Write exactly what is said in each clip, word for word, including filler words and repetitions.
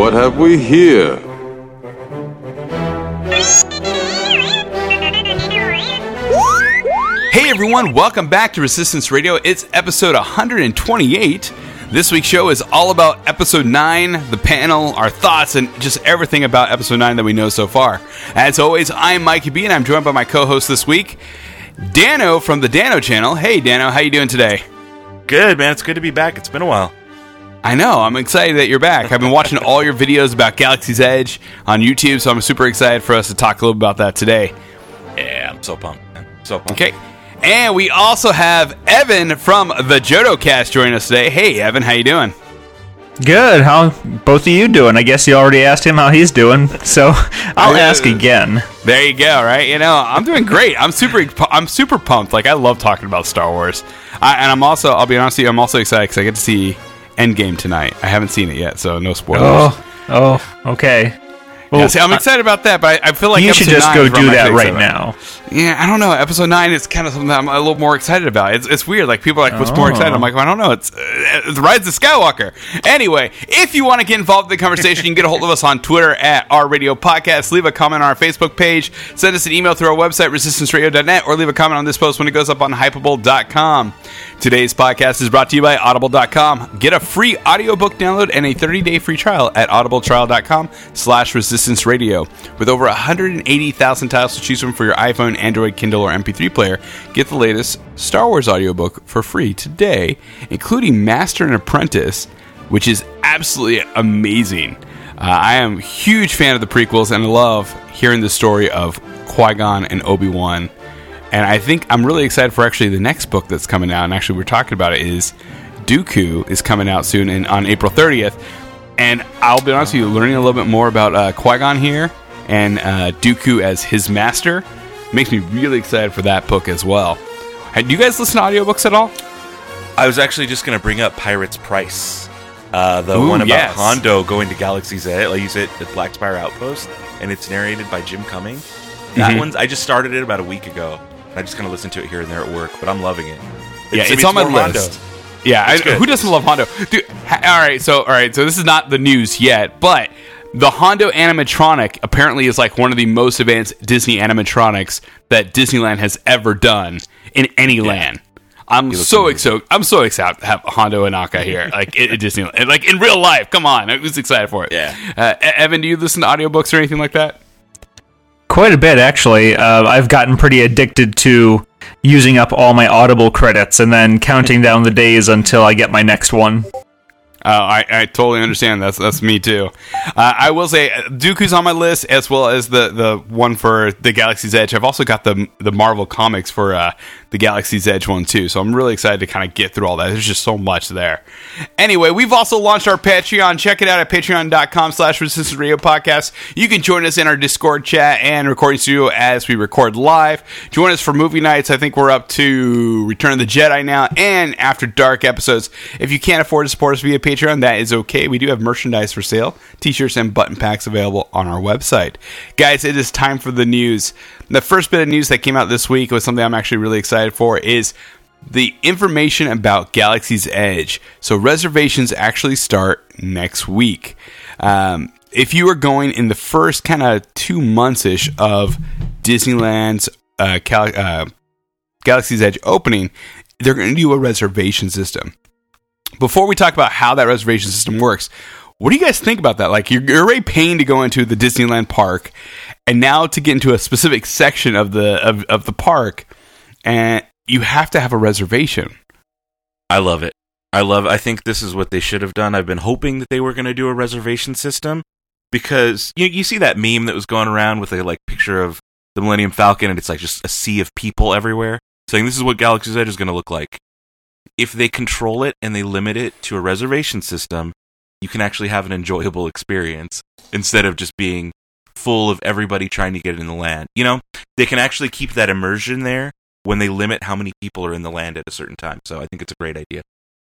What have we here? Hey everyone, welcome back to Resistance Radio. It's episode one hundred twenty-eight. This week's show is all about episode nine, the panel, our thoughts, and just everything about episode nine that we know so far. As always, I'm Mikey B, and I'm joined by my co-host this week, Dano from the Dano channel. Hey Dano, how you doing today? Good, man. It's good to be back. It's been a while. I know. I'm excited that you're back. I've been watching all your videos about Galaxy's Edge on YouTube, so I'm super excited for us to talk a little bit about that today. Yeah, I'm so pumped, man. So pumped. Okay. And we also have Evan from the JodoCast joining us today. Hey, Evan, how you doing? Good. How both of you doing? I guess you already asked him how he's doing, so I'll uh, ask again. There you go. Right? You know, I'm doing great. I'm super. I'm super pumped. Like I love talking about Star Wars, I, and I'm also. I'll be honest with you. I'm also excited because I get to see Endgame tonight. I haven't seen it yet, so no spoilers. Oh, oh, okay. Well, yeah, see, I'm excited about that, but I, I feel like you should just go do that right now. Yeah, I don't know. Episode nine is kind of something that I'm a little more excited about. It's it's weird. Like people are like, "What's oh. more excited?" I'm like, well, I don't know. It's uh, the Rise of Skywalker. Anyway, if you want to get involved in the conversation, you can get a hold of us on Twitter at our radio podcast. Leave a comment on our Facebook page. Send us an email through our website resistance radio dot net, or leave a comment on this post when it goes up on hypable dot com. Today's podcast is brought to you by audible dot com. Get a free audiobook download and a thirty-day free trial at audible trial dot com slash resistance radio. With over one hundred eighty thousand titles to choose from for your iPhone, Android, Kindle, or M P three player, get the latest Star Wars audiobook for free today, including Master and Apprentice, which is absolutely amazing. Uh, I am a huge fan of the prequels, and I love hearing the story of Qui-Gon and Obi-Wan. And I think I'm really excited for actually the next book that's coming out, and actually we're talking about it, is Dooku is coming out soon and on April thirtieth. And I'll be honest with you, learning a little bit more about uh, Qui-Gon here and uh, Dooku as his master makes me really excited for that book as well. Hey, do you guys listen to audiobooks at all? I was actually just going to bring up Pirate's Price. Uh, the Ooh, one about yes. Hondo going to Galaxy's Edge. Like you said, the Black Spire Outpost, and it's narrated by Jim Cumming. That mm-hmm. one's, I just started it about a week ago. I just kind of listen to it here and there at work, but I'm loving it. It's, yeah, it's, it's on my list. Hondo. Yeah, I, who doesn't love Hondo? Dude, ha, all right, so all right, so this is not the news yet, but the Hondo animatronic apparently is like one of the most advanced Disney animatronics that Disneyland has ever done in any yeah. land. I'm so excited. I'm so excited to have Hondo Inaka here, like at Disneyland, like in real life. Come on, I was excited for it. Yeah, uh, Evan, do you listen to audiobooks or anything like that? Quite a bit, actually. Uh, I've gotten pretty addicted to using up all my Audible credits and then counting down the days until I get my next one. Oh, I, I totally understand. That's that's me too. Uh, I will say Dooku's on my list, as well as the, the one for the Galaxy's Edge. I've also got the the Marvel comics for uh, the Galaxy's Edge one too. So I'm really excited to kind of get through all that. There's just so much there. Anyway, we've also launched our Patreon. Check it out at patreon dot com slash resistance radio podcast. You can join us in our Discord chat and recording studio as we record live. Join us for movie nights. I think we're up to Return of the Jedi now and After Dark episodes. If you can't afford to support us via Patreon, that is okay. We do have merchandise for sale, t-shirts and button packs available on our website. Guys, it is time for the news. The first bit of news that came out this week was something I'm actually really excited for, is the information about Galaxy's Edge. So reservations actually start next week. Um, if you are going in the first kind of two months-ish of Disneyland's uh, Cal- uh, Galaxy's Edge opening, they're going to do a reservation system. Before we talk about how that reservation system works, what do you guys think about that? Like, you're, you're already paying to go into the Disneyland park, and now to get into a specific section of the of, of the park, and you have to have a reservation. I love it. I love I think this is what they should have done. I've been hoping that they were going to do a reservation system, because you you see that meme that was going around with a like picture of the Millennium Falcon, and it's like just a sea of people everywhere, saying this is what Galaxy's Edge is going to look like. If they control it and they limit it to a reservation system, you can actually have an enjoyable experience instead of just being full of everybody trying to get in the land. You know, they can actually keep that immersion there when they limit how many people are in the land at a certain time. So I think it's a great idea.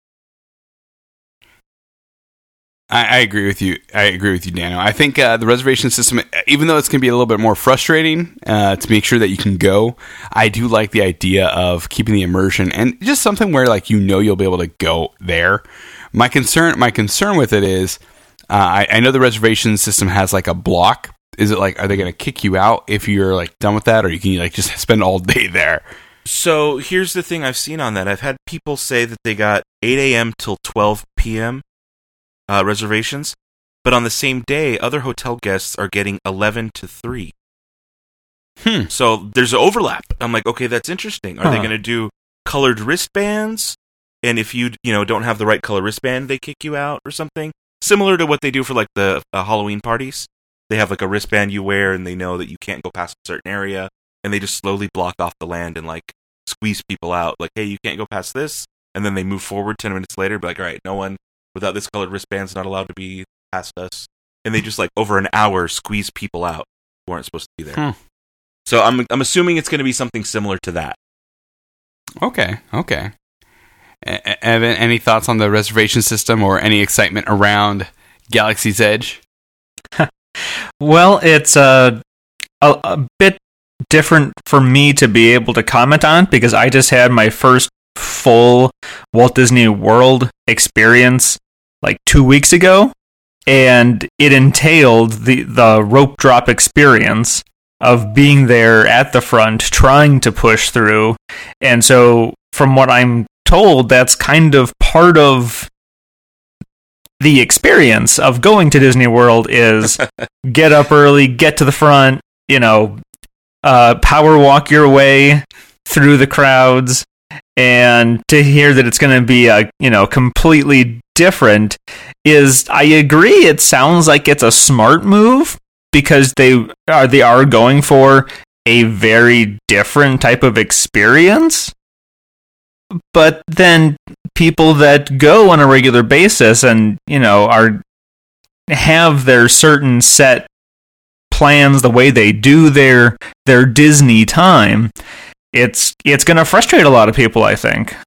I, I agree with you. I agree with you, Dano. I think uh, the reservation system, even though it's going to be a little bit more frustrating uh, to make sure that you can go, I do like the idea of keeping the immersion and just something where, like, you know, you'll be able to go there. My concern, my concern with it is, Uh, I, I know the reservation system has like a block. Is it like, are they going to kick you out if you're like done with that, or you can like just spend all day there? So here's the thing I've seen on that. I've had people say that they got eight a.m. till twelve p.m. Uh, reservations, but on the same day, other hotel guests are getting eleven to three. Hmm. So there's an overlap. I'm like, okay, that's interesting. Are Huh. they going to do colored wristbands? And if you you know don't have the right color wristband, they kick you out or something? Similar to what they do for like the uh, Halloween parties. They have like a wristband you wear, and they know that you can't go past a certain area, and they just slowly block off the land and like squeeze people out. Like, hey, you can't go past this, and then they move forward ten minutes later, be like, all right, no one without this colored wristband is not allowed to be past us, and they just like over an hour squeeze people out who aren't supposed to be there. Hmm. So I'm I'm assuming it's going to be something similar to that. Okay, okay. E- Evan, any thoughts on the reservation system or any excitement around Galaxy's Edge? Well, it's uh, a, a bit different for me to be able to comment on because I just had my first full Walt Disney World experience like two weeks ago, and it entailed the, the rope drop experience of being there at the front, trying to push through. And so, from what I'm told, that's kind of part of the experience of going to Disney World is get up early, get to the front, you know, uh, power walk your way through the crowds, and to hear that it's going to be a, you know, completely different is, I agree, it sounds like it's a smart move because they are, they are going for a very different type of experience. But then people that go on a regular basis and, you know, are have their certain set plans, the way they do their their Disney time, it's it's going to frustrate a lot of people, I think.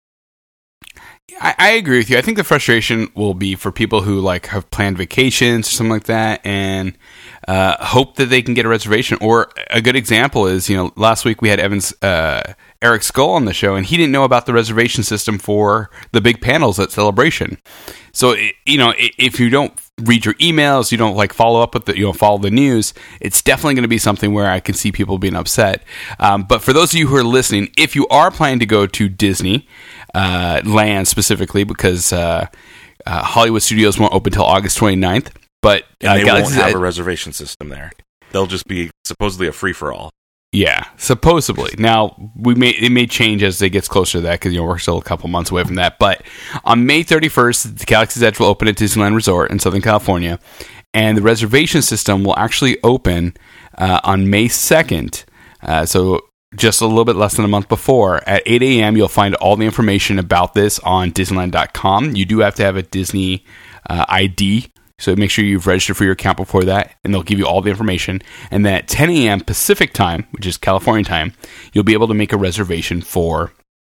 I, I agree with you. I think the frustration will be for people who like have planned vacations or something like that and uh, hope that they can get a reservation. Or a good example is, you know, last week we had Evan's uh, Eric Skull on the show, and he didn't know about the reservation system for the big panels at Celebration. So, you know, if you don't read your emails, you don't like follow up with the, you know, follow the news, it's definitely going to be something where I can see people being upset. Um, but for those of you who are listening, if you are planning to go to Disney uh, Land specifically, because uh, uh, Hollywood Studios won't open until August twenty-ninth, but and uh, they Galaxy's won't have Edge, a reservation system there. They'll just be supposedly a free-for-all. yeah, supposedly. Now, we may it may change as it gets closer to that because, you know, we're still a couple months away from that. But on May thirty-first, the Galaxy's Edge will open at Disneyland Resort in Southern California, and the reservation system will actually open uh, on May second. Uh, so just a little bit less than a month before. At eight a.m., you'll find all the information about this on Disneyland dot com. You do have to have a Disney uh, I D, so make sure you've registered for your account before that, and they'll give you all the information. And then at ten a.m. Pacific time, which is California time, you'll be able to make a reservation for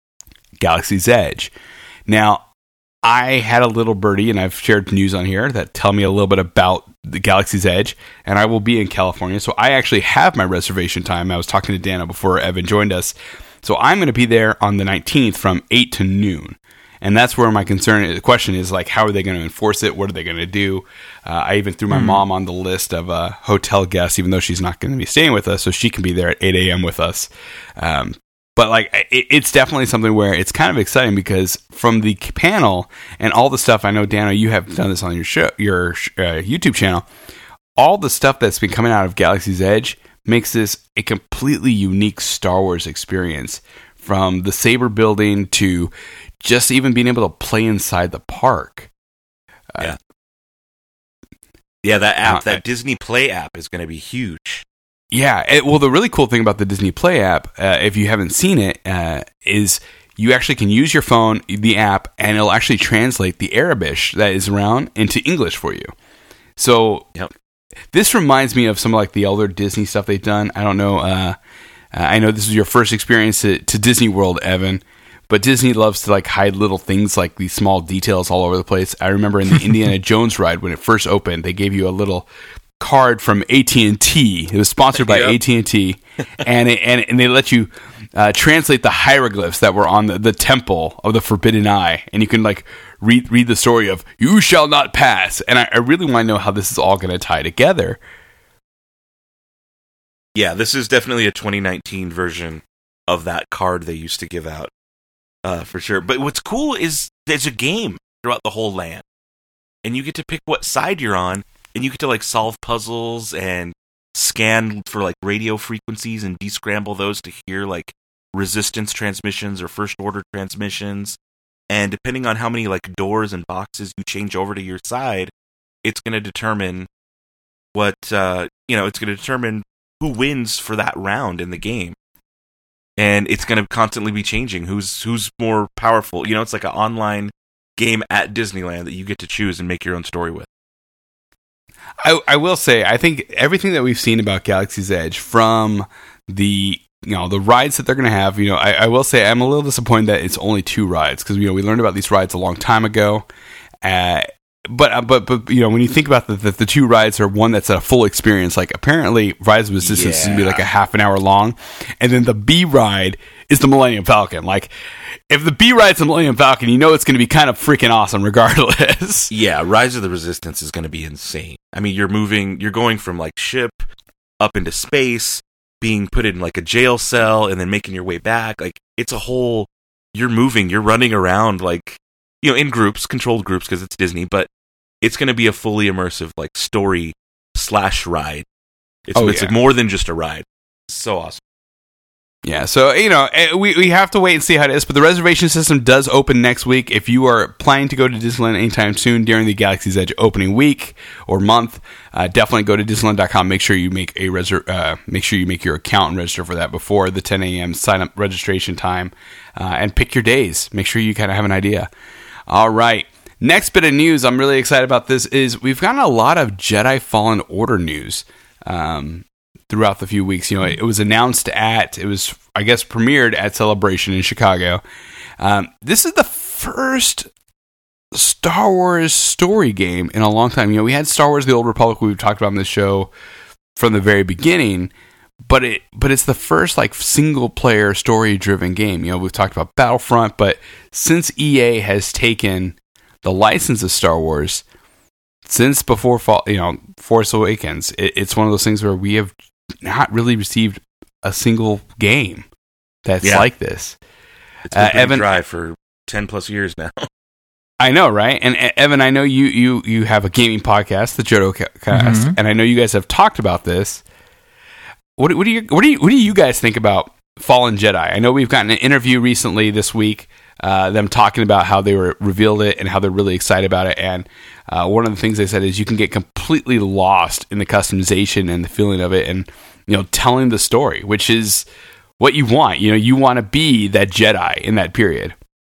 Galaxy's Edge. Now, I had a little birdie, and I've shared news on here that tell me a little bit about the Galaxy's Edge, and I will be in California, so I actually have my reservation time. I was talking to Dana before Evan joined us. So I'm going to be there on the nineteenth from eight to noon. And that's where my concern, the question is, like, how are they going to enforce it? What are they going to do? Uh, I even threw my mm. mom on the list of uh, hotel guests, even though she's not going to be staying with us, so she can be there at eight a.m. with us. Um, but, like, it, it's definitely something where it's kind of exciting because from the panel and all the stuff, I know, Dana, you have done this on your show, your uh, YouTube channel, all the stuff that's been coming out of Galaxy's Edge makes this a completely unique Star Wars experience, from the saber building to just even being able to play inside the park. Uh, yeah. Yeah, that app, uh, that Disney Play app is going to be huge. Yeah. It, well, the really cool thing about the Disney Play app, uh, if you haven't seen it, uh, is you actually can use your phone, the app, and it'll actually translate the Arabic that is around into English for you. So yep. This reminds me of some of like the older Disney stuff they've done. I don't know. Uh, I know this is your first experience to, to Disney World, Evan. But Disney loves to like hide little things like these small details all over the place. I remember in the Indiana Jones ride when it first opened, they gave you a little card from A T and T. It was sponsored by yep. A T and T, and it, and and they let you uh, translate the hieroglyphs that were on the, the temple of the Forbidden Eye, and you can like read read the story of "You shall not pass," and I, I really want to know how this is all going to tie together. Yeah, this is definitely a twenty nineteen version of that card they used to give out, uh, for sure. But what's cool is there's a game throughout the whole land, and you get to pick what side you're on, and you get to like solve puzzles and scan for like radio frequencies and descramble those to hear like resistance transmissions or first order transmissions. And depending on how many like doors and boxes you change over to your side, it's going to determine what uh, you know. It's going to determine who wins for that round in the game, and it's going to constantly be changing. Who's who's more powerful? You know, it's like an online game at Disneyland that you get to choose and make your own story with. I, I will say, I think everything that we've seen about Galaxy's Edge, from the you know the rides that they're going to have, you know, I, I will say I'm a little disappointed that it's only two rides, because you know we learned about these rides a long time ago. Uh, but uh, but but you know when you think about the, the the two rides are one that's a full experience. Like apparently Rise of Resistance is going to be like a half an hour long, and then the B ride is the Millennium Falcon. Like if the B ride's the Millennium Falcon, you know it's going to be kind of freaking awesome regardless. Yeah, Rise of the Resistance is going to be insane. I mean, you're moving, you're going from like ship up into space, being put in like a jail cell, and then making your way back. Like it's a whole, you're moving, you're running around like, you know, in groups, controlled groups because it's Disney, but it's going to be a fully immersive like story slash ride. It's, oh, it's yeah. more than just a ride. It's so awesome. Yeah, so, you know, we, we have to wait and see how it is, but the reservation system does open next week. If you are planning to go to Disneyland anytime soon during the Galaxy's Edge opening week or month, uh, definitely go to Disneyland dot com. Make sure you make a reser- uh, make sure you make your account and register for that before the ten a.m. sign-up registration time, uh, and pick your days. Make sure you kind of have an idea. All right. Next bit of news, I'm really excited about this, is we've gotten a lot of Jedi Fallen Order news um, throughout the few weeks. You know, it was announced at, it was, I guess, premiered at Celebration in Chicago. Um, this is the first Star Wars story game in a long time. You know, we had Star Wars The Old Republic we've talked about on this show from the very beginning, but it but it's the first like single player story driven game. You know, we've talked about Battlefront, but since E A has taken the license of Star Wars, since before fall, you know, Force Awakens, it, it's one of those things where we have not really received a single game that's yeah. like this. It's been uh, Evan, dry for ten plus years now. I know, right? And uh, Evan, I know you you you have a gaming podcast, the Johto Cast, mm-hmm. and I know you guys have talked about this. What what do you what do you what do you guys think about Fallen Jedi? I know we've gotten an interview recently this week, uh, them talking about how they were revealed it and how they're really excited about it. And uh, one of the things they said is you can get completely lost in the customization and the feeling of it, and you know, telling the story, which is what you want. You know, you want to be that Jedi in that period.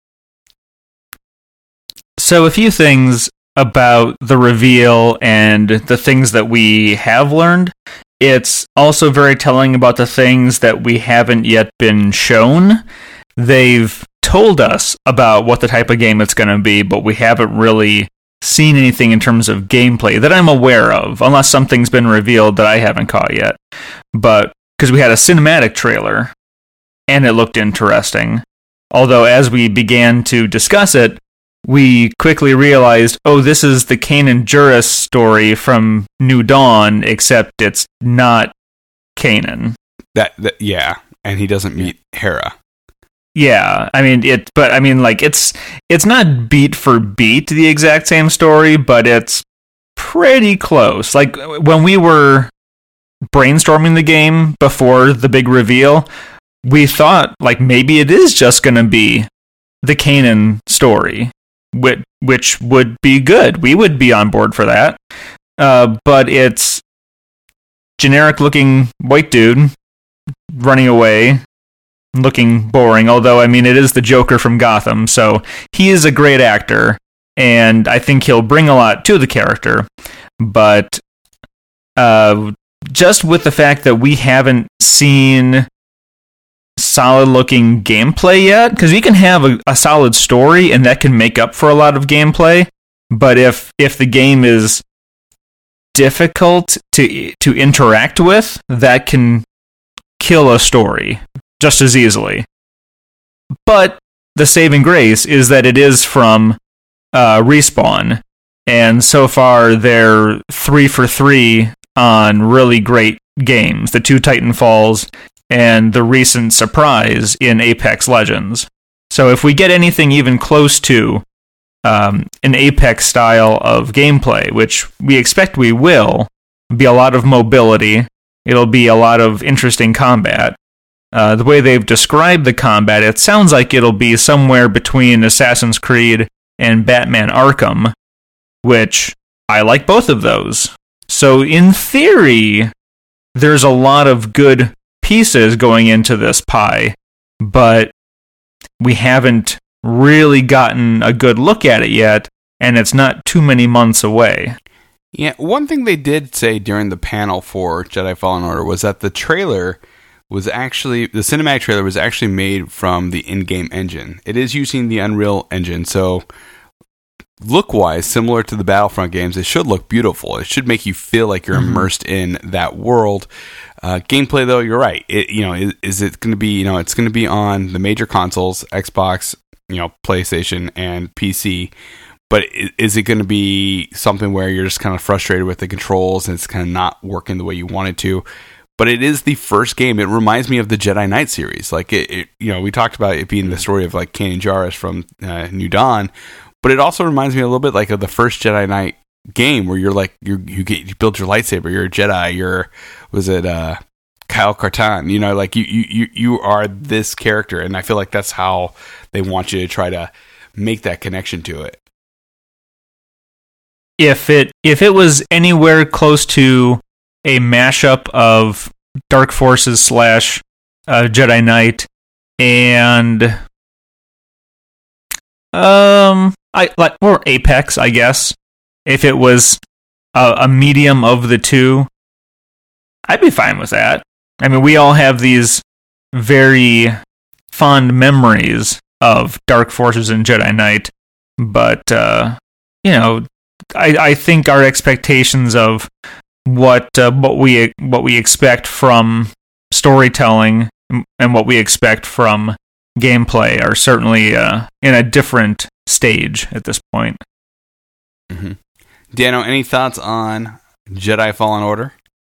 So a few things about the reveal and the things that we have learned. It's also very telling about the things that we haven't yet been shown. They've told us about what the type of game it's going to be, but we haven't really seen anything in terms of gameplay that I'm aware of, unless something's been revealed that I haven't caught yet. But because we had a cinematic trailer, and it looked interesting. Although as we began to discuss it, we quickly realized, oh, this is the Kanan Jarrus story from New Dawn, except it's not Kanan. That, that yeah, and he doesn't meet Hera. Yeah, I mean it, but I mean like it's it's not beat for beat the exact same story, but it's pretty close. Like when we were brainstorming the game before the big reveal, we thought like maybe it is just going to be the Kanan story, which which would be good. We would be on board for that. Uh, but it's generic looking white dude running away, looking boring, although, I mean, it is the Joker from Gotham, so he is a great actor, and I think he'll bring a lot to the character, but uh, just with the fact that we haven't seen solid-looking gameplay yet, because we can have a, a solid story, and that can make up for a lot of gameplay, but if if the game is difficult to to interact with, that can kill a story just as easily. But the saving grace is that it is from uh, Respawn, and so far they're three for three on really great games. The two Titanfalls and the recent surprise in Apex Legends. So if we get anything even close to um, an Apex style of gameplay, which we expect we will, be a lot of mobility, it'll be a lot of interesting combat. Uh, the way they've described the combat, it sounds like it'll be somewhere between Assassin's Creed and Batman Arkham, which I like both of those. So in theory, there's a lot of good pieces going into this pie, but we haven't really gotten a good look at it yet, and it's not too many months away. Yeah, one thing they did say during the panel for Jedi Fallen Order was that the trailer was actually, the cinematic trailer was actually made from the in-game engine. It is using the Unreal Engine, so look-wise, similar to the Battlefront games, it should look beautiful. It should make you feel like you're mm-hmm. immersed in that world. Uh, gameplay, though, you're right. It, you know, is, is it going to be? You know, it's going to be on the major consoles, Xbox, you know, PlayStation, and P C. But is, is it going to be something where you're just kind of frustrated with the controls and it's kind of not working the way you want it to? But it is the first game. It reminds me of the Jedi Knight series. Like it, it you know, we talked about it being the story of like Kanan Jarrus from uh, New Dawn, but it also reminds me a little bit like of the first Jedi Knight game where you're like you you get you build your lightsaber, you're a Jedi, you're was it uh Kyle Katarn, you know, like you you you are this character, and I feel like that's how they want you to try to make that connection to it. If it if it was anywhere close to a mashup of Dark Forces slash uh, Jedi Knight and um I like or Apex, I guess. If it was a, a medium of the two, I'd be fine with that. I mean, we all have these very fond memories of Dark Forces and Jedi Knight, but uh, you know, I, I think our expectations of what uh, what we what we expect from storytelling and what we expect from gameplay are certainly uh, in a different stage at this point. Mm-hmm. Dano, any thoughts on Jedi Fallen Order?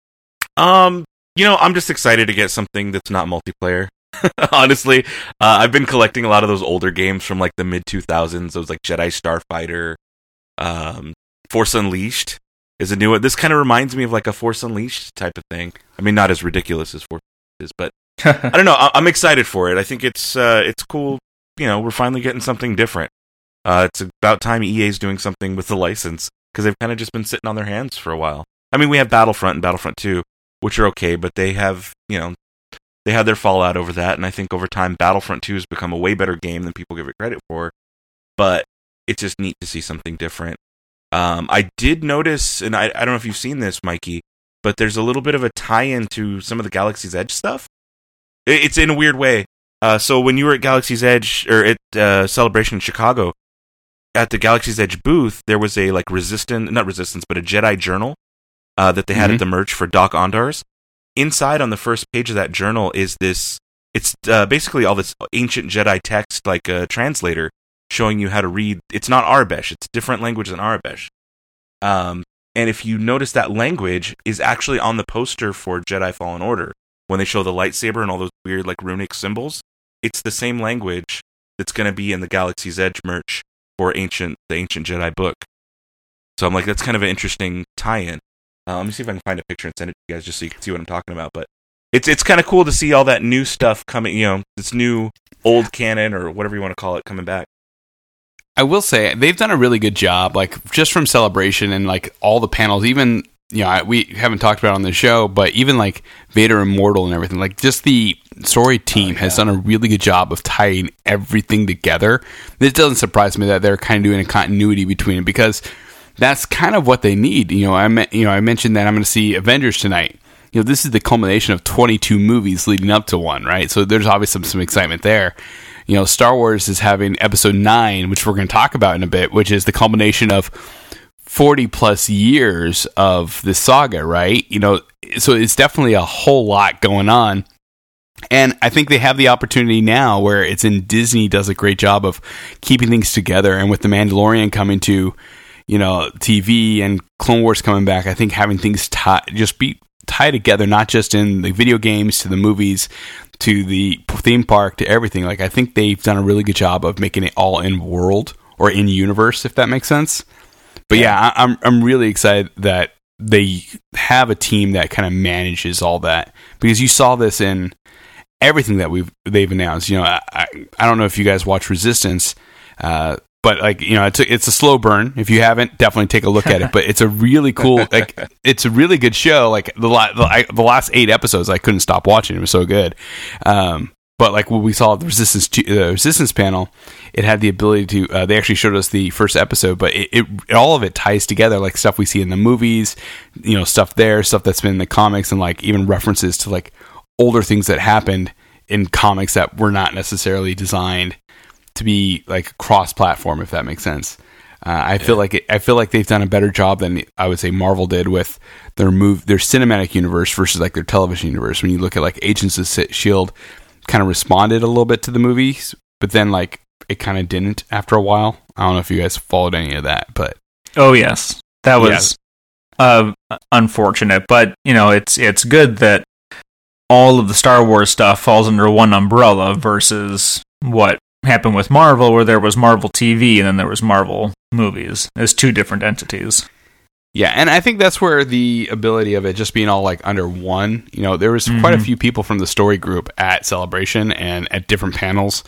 Um, you know, I'm just excited to get something that's not multiplayer. Honestly, uh, I've been collecting a lot of those older games from like the mid two thousands. Those like Jedi Starfighter, um, Force Unleashed is a new one. This kind of reminds me of like a Force Unleashed type of thing. I mean, not as ridiculous as Force is, but I don't know. I- I'm excited for it. I think it's uh, it's cool. You know, we're finally getting something different. Uh, it's about time E A's doing something with the license, because they've kind of just been sitting on their hands for a while. I mean, we have Battlefront and Battlefront two, which are okay, but they have, you know, they had their fallout over that, and I think over time Battlefront two has become a way better game than people give it credit for, but it's just neat to see something different. Um, I did notice, and I, I don't know if you've seen this, Mikey, but there's a little bit of a tie-in to some of the Galaxy's Edge stuff. It, it's in a weird way. Uh, so when you were at Galaxy's Edge, or at uh, Celebration in Chicago, at the Galaxy's Edge booth, there was a like resistance, not resistance, but a Jedi journal uh, that they had mm-hmm. at the merch for Doc Ondars. Inside on the first page of that journal is this, it's uh, basically all this ancient Jedi text, like a translator, showing you how to read. It's not Arabesh, it's a different language than Arabesh. Um, and if you notice, that language is actually on the poster for Jedi Fallen Order. When they show the lightsaber and all those weird like runic symbols, it's the same language that's going to be in the Galaxy's Edge merch for ancient the Ancient Jedi book. So I'm like, that's kind of an interesting tie-in. Uh, let me see if I can find a picture and send it to you guys just so you can see what I'm talking about. But it's it's kind of cool to see all that new stuff coming, you know, this new old canon or whatever you want to call it coming back. I will say they've done a really good job, like just from Celebration and like all the panels, even, you know, we haven't talked about it on the show, but even like Vader Immortal and everything, like just the story team oh, yeah. has done a really good job of tying everything together. It doesn't surprise me that they're kind of doing a continuity between it, because that's kind of what they need. You know, I me- you know, I mentioned that I'm going to see Avengers tonight. You know, this is the culmination of twenty-two movies leading up to one, right? So there's obviously some, some excitement there. You know, Star Wars is having Episode nine, which we're going to talk about in a bit, which is the culmination of forty plus years of the saga, right? You know, so it's definitely a whole lot going on. And I think they have the opportunity now where it's in Disney does a great job of keeping things together. And with The Mandalorian coming to, you know, T V and Clone Wars coming back, I think having things tie, just be tied together, not just in the video games to the movies to the theme park to everything. Like, I think they've done a really good job of making it all in world or in universe, if that makes sense. But yeah, I, I'm I'm really excited that they have a team that kind of manages all that, because you saw this in everything that we've they've announced. You know, I I, I don't know if you guys watch Resistance, uh, but like, you know, it's a, it's a slow burn. If you haven't, definitely take a look at it. But it's a really cool, like, it's a really good show. Like the la- the, I, the last eight episodes, I couldn't stop watching. It was so good. Um, but like what we saw at the Resistance the Resistance panel, it had the ability to. Uh, they actually showed us the first episode, but it, it all of it ties together, like stuff we see in the movies, you know, stuff there, stuff that's been in the comics, and like even references to like older things that happened in comics that were not necessarily designed to be like cross-platform, if that makes sense. Uh, I yeah. feel like it, I feel like they've done a better job than I would say Marvel did with their move, their cinematic universe versus like their television universe. When you look at like Agents of S H I E L D, kind of responded a little bit to the movies, but then like it kind of didn't after a while. I don't know if you guys followed any of that, but oh yes, that was yeah. uh, unfortunate. But you know, it's it's good that all of the Star Wars stuff falls under one umbrella versus what happened with Marvel, where there was Marvel T V and then there was Marvel movies as two different entities. Yeah, and I think that's where the ability of it just being all like under one, you know, there was mm-hmm. quite a few people from the story group at Celebration and at different panels.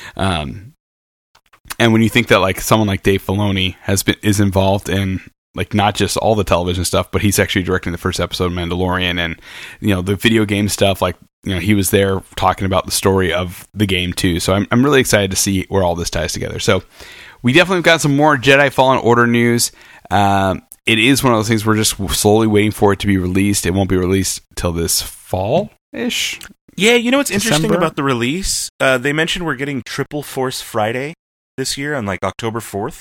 Um, and when you think that like someone like Dave Filoni has been is involved in like not just all the television stuff, but he's actually directing the first episode of Mandalorian, and you know, the video game stuff, like, you know, he was there talking about the story of the game too. So I'm I'm really excited to see where all this ties together. So we definitely got some more Jedi Fallen Order news. Um, it is one of those things we're just slowly waiting for it to be released. It won't be released till this fall-ish. Yeah, you know what's December? Interesting about the release? Uh, they mentioned we're getting Triple Force Friday this year on like October fourth,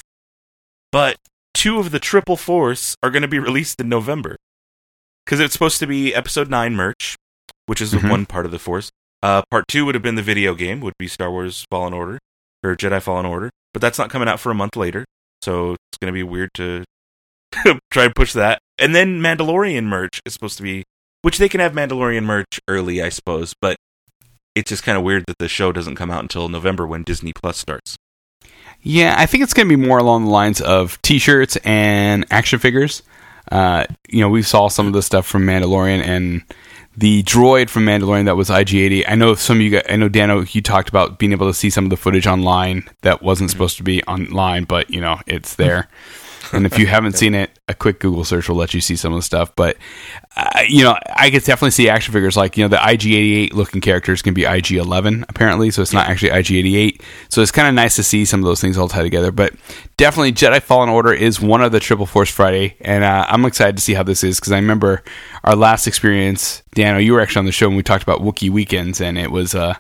but two of the Triple Force are going to be released in November, because it's supposed to be Episode nine merch, which is mm-hmm. one part of the Force. Uh, part two would have been the video game, would be Star Wars Fallen Order, or Jedi Fallen Order, but that's not coming out for a month later, so it's going to be weird to try and push that. And then Mandalorian merch is supposed to be, which they can have Mandalorian merch early, I suppose, but it's just kind of weird that the show doesn't come out until November when Disney Plus starts. Yeah, I think it's going to be more along the lines of T-shirts and action figures. Uh, you know, we saw some of the stuff from Mandalorian and the droid from Mandalorian that was I G eighty. I know some of you guys, I know Dano, you talked about being able to see some of the footage online that wasn't mm-hmm. supposed to be online, but you know, it's there. And if you haven't seen it, a quick Google search will let you see some of the stuff. But, uh, you know, I could definitely see action figures like, you know, the I G eighty-eight looking characters can be I G eleven, apparently. So it's not actually I G eighty-eight. So it's kind of nice to see some of those things all tied together. But definitely Jedi Fallen Order is one of the Triple Force Friday. And uh, I'm excited to see how this is, because I remember our last experience, Dano, you were actually on the show when we talked about Wookiee weekends, and it was uh,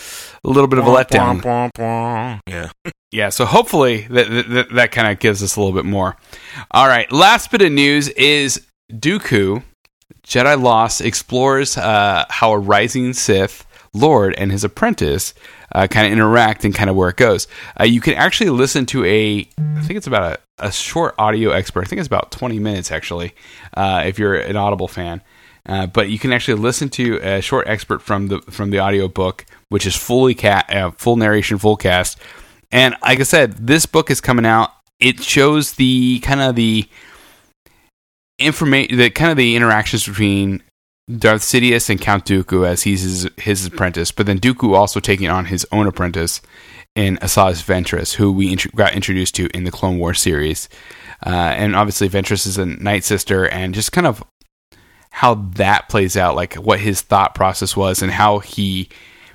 a little bit of a letdown. Yeah. Yeah, so hopefully that that, that kind of gives us a little bit more. All right, last bit of news is Dooku, Jedi Lost, explores uh, how a rising Sith Lord and his apprentice uh, kind of interact and kind of where it goes. Uh, you can actually listen to a, I think it's about a, a short audio expert. I think it's about twenty minutes, actually, uh, if you're an Audible fan. Uh, but you can actually listen to a short expert from the from the audio book, which is fully ca- uh, full narration, full cast. And like I said, this book is coming out. It shows the kind of the information, the kind of the interactions between Darth Sidious and Count Dooku as he's his, his apprentice, but then Dooku also taking on his own apprentice in Asajj Ventress, who we int- got introduced to in the Clone Wars series. Uh, and obviously Ventress is a Night Sister, and just kind of how that plays out, like what his thought process was and how he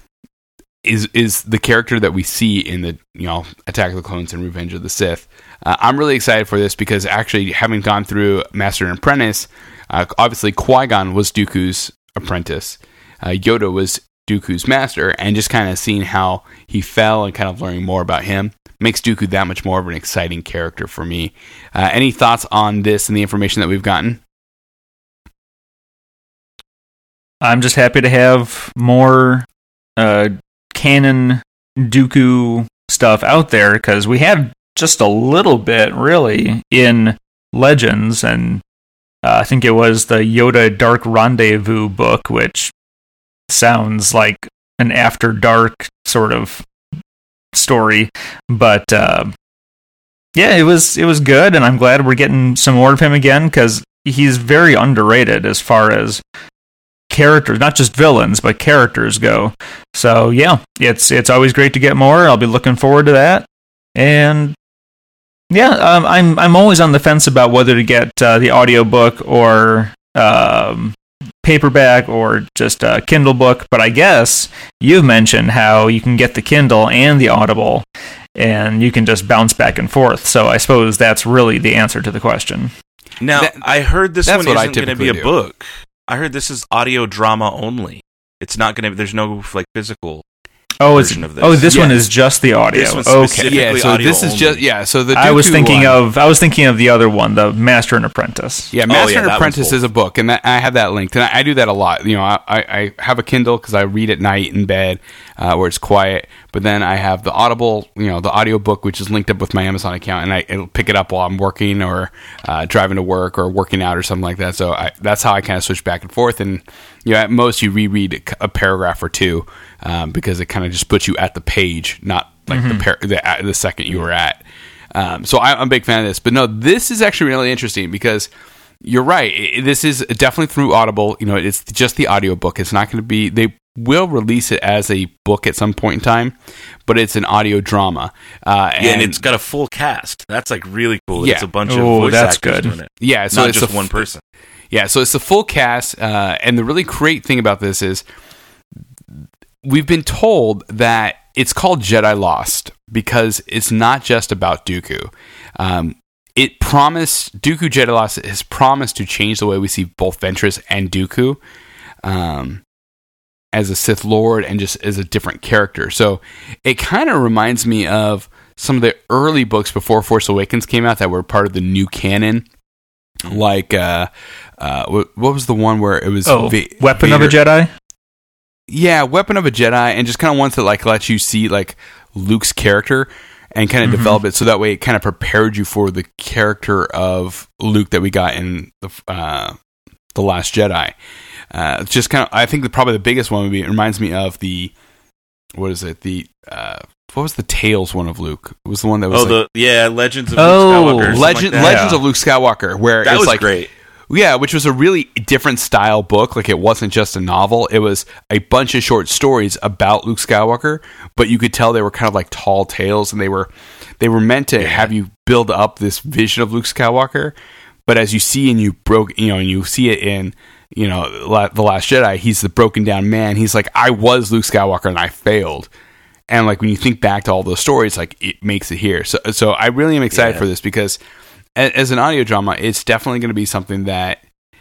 is is the character that we see in the, you know, Attack of the Clones and Revenge of the Sith. Uh, I'm really excited for this because actually having gone through Master and Apprentice, uh, obviously Qui-Gon was Dooku's apprentice. Uh, Yoda was Dooku's master, and just kind of seeing how he fell and kind of learning more about him makes Dooku that much more of an exciting character for me. Uh, any thoughts on this and the information that we've gotten? I'm just happy to have more uh, canon Dooku stuff out there, because we had just a little bit, really, in Legends, and uh, I think it was the Yoda Dark Rendezvous book, which sounds like an After Dark sort of story, but uh, yeah, it was it was good, and I'm glad we're getting some more of him again, because he's very underrated as far as characters, not just villains, but characters go. So yeah, it's it's always great to get more. I'll be looking forward to that, and yeah, um, I'm I'm always on the fence about whether to get uh, the audiobook or um, paperback or just a Kindle book, but I guess you've mentioned how you can get the Kindle and the Audible, and you can just bounce back and forth. So I suppose that's really the answer to the question. Now, that, I heard this one isn't going to be a do. book. I heard this is audio drama only. It's not going to. There's no like physical. Oh, it's, version of this. oh, this Yeah. one is just the audio. This one's Okay. specifically Yeah, so audio this is only. just yeah. So the I was Dooku thinking one- of I was thinking of the other one, the Master and Apprentice. Yeah, Oh, Master yeah, and that Apprentice one's is a book, and that, I have that linked, and I, I do that a lot. You know, I, I have a Kindle because I read at night in bed uh, where it's quiet, but then I have the Audible, you know, the audio book, which is linked up with my Amazon account, and I it'll pick it up while I'm working or uh, driving to work or working out or something like that. So I, that's how I kind of switch back and forth, and you know, at most you reread a paragraph or two um, because it kind of just puts you at the page, not like mm-hmm. the, par- the the second you were at. Um, so I, I'm a big fan of this, but no, this is actually really interesting because you're right. It, this is definitely through Audible. You know, it's just the audiobook. It's not going to be, they will release it as a book at some point in time, but it's an audio drama. Uh, Yeah, and and it's got a full cast. That's like really cool. Yeah. It's a bunch Oh, of voice that's actors good. doing it. yeah, so Not it's just a, one person. Yeah, so it's the full cast, uh, and the really great thing about this is we've been told that it's called Jedi Lost because it's not just about Dooku. Um, it promised, Dooku Jedi Lost has promised to change the way we see both Ventress and Dooku um, as a Sith Lord and just as a different character. So it kind of reminds me of some of the early books before Force Awakens came out that were part of the new canon. Like, uh, uh, what was the one where it was Oh, Va- Weapon Vader? of a Jedi? Yeah, Weapon of a Jedi, and just kind of ones that like let you see like Luke's character and kind of Mm-hmm. develop it, so that way it kind of prepared you for the character of Luke that we got in the uh, the Last Jedi. Uh, it's just kind of, I think the, probably the biggest one would be. It reminds me of the what is it? The uh, what was the Tales one of Luke? It was the one that was Oh, like, the yeah, Legends of Oh, Luke Skywalker. or something Legend, like that. Legends of Luke Skywalker, where That it's was like great. Yeah, which was a really different style book. Like, it wasn't just a novel. It was a bunch of short stories about Luke Skywalker, but you could tell they were kind of like tall tales, and they were they were meant to have you build up this vision of Luke Skywalker. But as you see and you broke, you know, and you see it in, you know, La- The Last Jedi, he's the broken down man. He's like, I was Luke Skywalker and I failed. And like, when you think back to all those stories, like, it makes it here. So, so I really am excited Yeah. for this because as an audio drama, it's definitely going to be something that,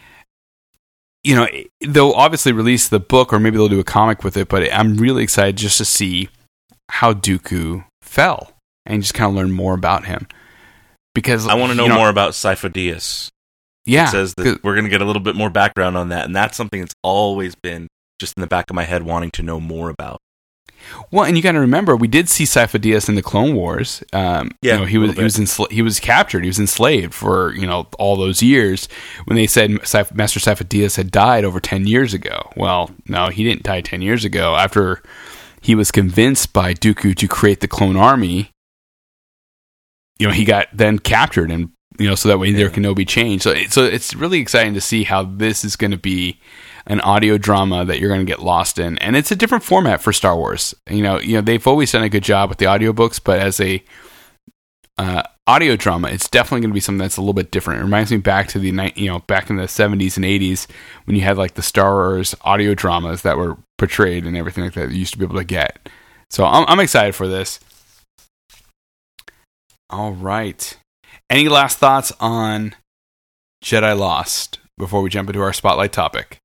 you know, they'll obviously release the book or maybe they'll do a comic with it, but I'm really excited just to see how Dooku fell and just kind of learn more about him. Because I want to know, you more about Sifo Dyas. Yeah. It says that we're going to get a little bit more background on that, and that's something that's always been just in the back of my head wanting to know more about. Well, and you got to remember, we did see Sifo Dyas in the Clone Wars. Um, Yeah, you know, he a was little he was ensla- he was captured. He was enslaved for, you know, all those years. When they said Sif- Master Sifo Dyas had died over ten years ago, well, no, he didn't die ten years ago. After he was convinced by Dooku to create the clone army, you know, he got then captured, and you know, so that way there can no be change. So, it, so it's really exciting to see how this is going to be an audio drama that you're going to get lost in, and it's a different format for Star Wars. You know, you know they've always done a good job with the audiobooks, but as a uh, audio drama, it's definitely going to be something that's a little bit different. It reminds me back to the night, you know, back in the seventies and eighties when you had like the Star Wars audio dramas that were portrayed and everything like that you used to be able to get. So I'm, I'm excited for this. All right. Any last thoughts on Jedi Lost before we jump into our spotlight topic?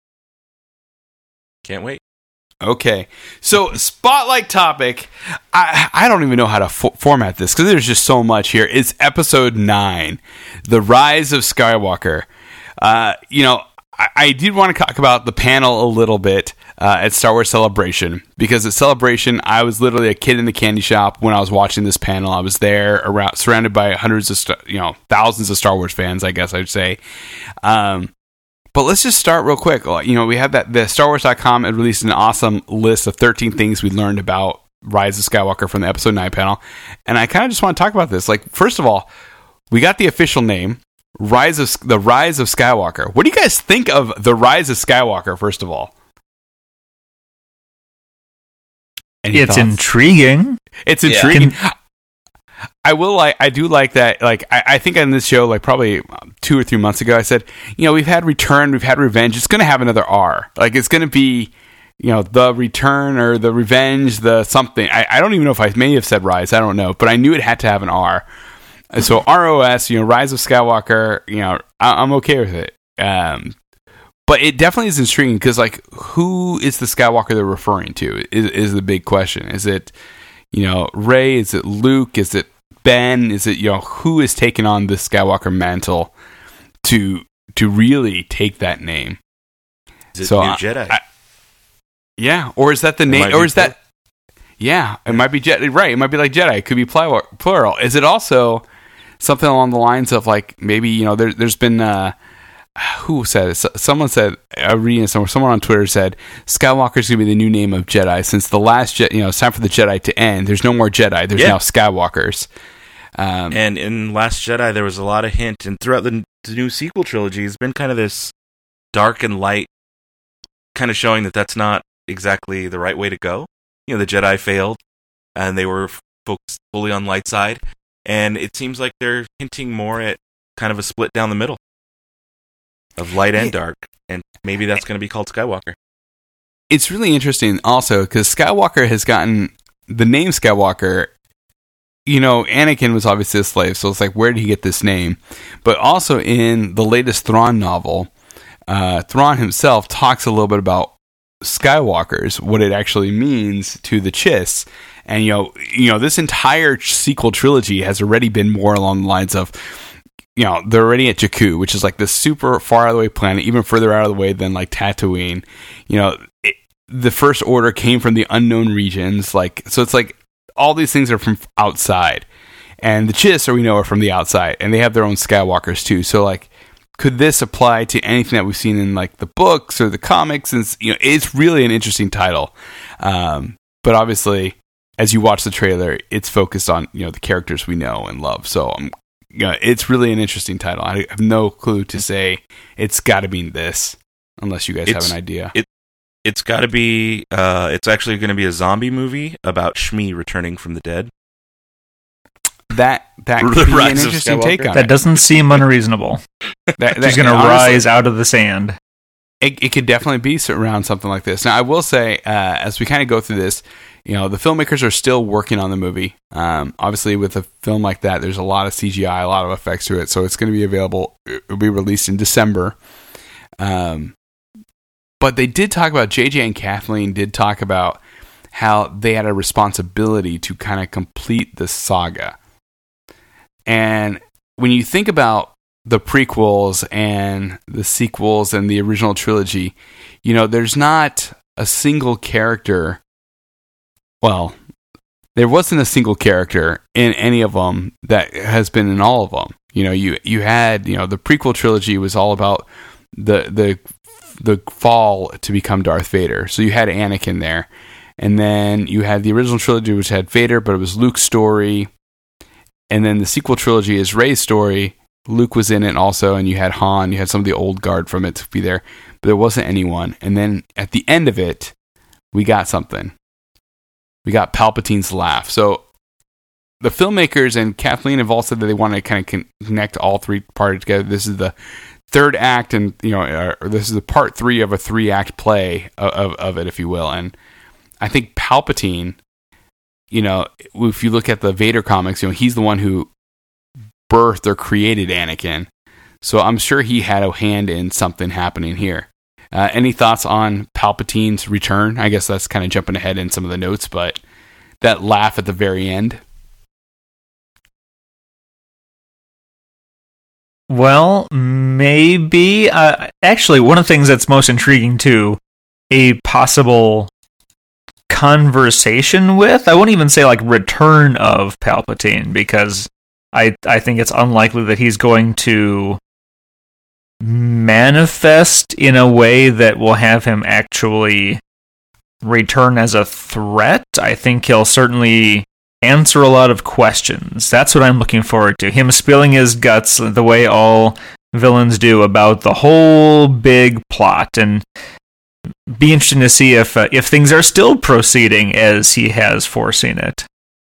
Can't wait. Okay, so spotlight topic. I I don't even know how to fo- format this because there's just so much here. It's episode nine, The Rise of Skywalker. Uh, you know, I, I did want to talk about the panel a little bit uh, at Star Wars Celebration, because at Celebration, I was literally a kid in the candy shop when I was watching this panel. I was there around, surrounded by hundreds of, Star, you know, thousands of Star Wars fans, I guess I'd say. Um, but let's just start real quick. You know, we have that, the Star Wars dot com had released an awesome list of thirteen things we learned about Rise of Skywalker from the Episode nine panel. And I kind of just want to talk about this. Like, first of all, we got the official name, Rise of the Rise of Skywalker. What do you guys think of the Rise of Skywalker, first of all? Any it's thoughts? intriguing. It's Yeah. intriguing. Can- I will like. I do like that. Like, I, I think on this show, like probably two or three months ago, I said, you know, we've had Return, we've had Revenge. It's going to have another R. Like, it's going to be, you know, the Return or the Revenge, the something. I, I don't even know if I may have said Rise. I don't know, but I knew it had to have an R. So R O S, you know, Rise of Skywalker. You know, I, I'm okay with it. Um, but it definitely is intriguing because, like, who is the Skywalker they're referring to? Is is the big question? Is it, you know, Rey? Is it Luke? Is it Ben? Is it, you know, who is taking on the Skywalker mantle to to really take that name? Is it So, new I- Jedi? I- Yeah, or is that the It name? might Or be is that? Yeah, it might be Jedi. Right, it might be like Jedi. It could be plural. plural. Is it also something along the lines of, like, maybe, you know, there, there's been uh, who said it? So- Someone said, I reading somewhere. Someone on Twitter said Skywalker's gonna be the new name of Jedi since the last Je- you know, it's time for the Jedi to end. There's no more Jedi. There's Yeah. now Skywalkers. Um, And in Last Jedi, there was a lot of hint, and throughout the, the new sequel trilogy, it's been kind of this dark and light, kind of showing that that's not exactly the right way to go. You know, the Jedi failed, and they were focused fully on light side, and it seems like they're hinting more at kind of a split down the middle of light and dark, and maybe that's going to be called Skywalker. it's really interesting also because Skywalker has gotten the name Skywalker. You know, Anakin was obviously a slave, so it's like, where did he get this name? But also in the latest Thrawn novel, uh, Thrawn himself talks a little bit about Skywalkers, what it actually means to the Chiss. And, you know, you know, this entire sequel trilogy has already been more along the lines of, you know, they're already at Jakku, which is like this super far out of the way planet, even further out of the way than like Tatooine. You know, it, the First Order came from the unknown regions, like, so it's like all these things are from outside, and the Chiss, or we know, are from the outside, and they have their own Skywalkers too. So, like, could this apply to anything that we've seen in like the books or the comics? And, you know, it's really an interesting title. Um, but obviously, as you watch the trailer, it's focused on, you know, the characters we know and love. So, um, you know, it's really an interesting title. I have no clue to say it's got to be this, unless you guys It's- have an idea. it- It's got to be. Uh, it's actually going to be a zombie movie about Shmi returning from the dead. that that The could be an Rise of interesting Skywalker. take on That it. doesn't seem unreasonable. That, that, She's going to honestly, rise out of the sand. It, it could definitely be around something like this. Now, I will say, uh, as we kind of go through this, you know, the filmmakers are still working on the movie. Um, obviously, with a film like that, there's a lot of C G I, a lot of effects to it, so it's going to be available. It'll be released in December. Um, but they did talk about, J J and Kathleen did talk about how they had a responsibility to kind of complete the saga. And when you think about the prequels and the sequels and the original trilogy, you know, there's not a single character. Well, there wasn't a single character in any of them that has been in all of them. You know, you you had, you know, the prequel trilogy was all about the the the fall to become Darth Vader. So you had Anakin there. And then you had the original trilogy, which had Vader, but it was Luke's story. And then the sequel trilogy is Rey's story. Luke was in it also, and you had Han, you had some of the old guard from it to be there, but there wasn't anyone. And then at the end of it, we got something. We got Palpatine's laugh. So the filmmakers and Kathleen have all said that they want to kind of connect all three parties together. This is the third act, and you know, or this is the part three of a three-act play of, of, of it, if you will. And I think Palpatine, you know, if you look at the Vader comics, you know, he's the one who birthed or created Anakin. So I'm sure he had a hand in something happening here. Uh, any thoughts on Palpatine's return? I guess that's kind of jumping ahead in some of the notes, but that laugh at the very end. Well, maybe. Uh, actually, one of the things that's most intriguing too a possible conversation with. I wouldn't even say like return of Palpatine, because I I think it's unlikely that he's going to manifest in a way that will have him actually return as a threat. I think he'll certainly answer a lot of questions. That's what I'm looking forward to. Him spilling his guts the way all villains do about the whole big plot, and be interesting to see if uh, if things are still proceeding as he has foreseen it.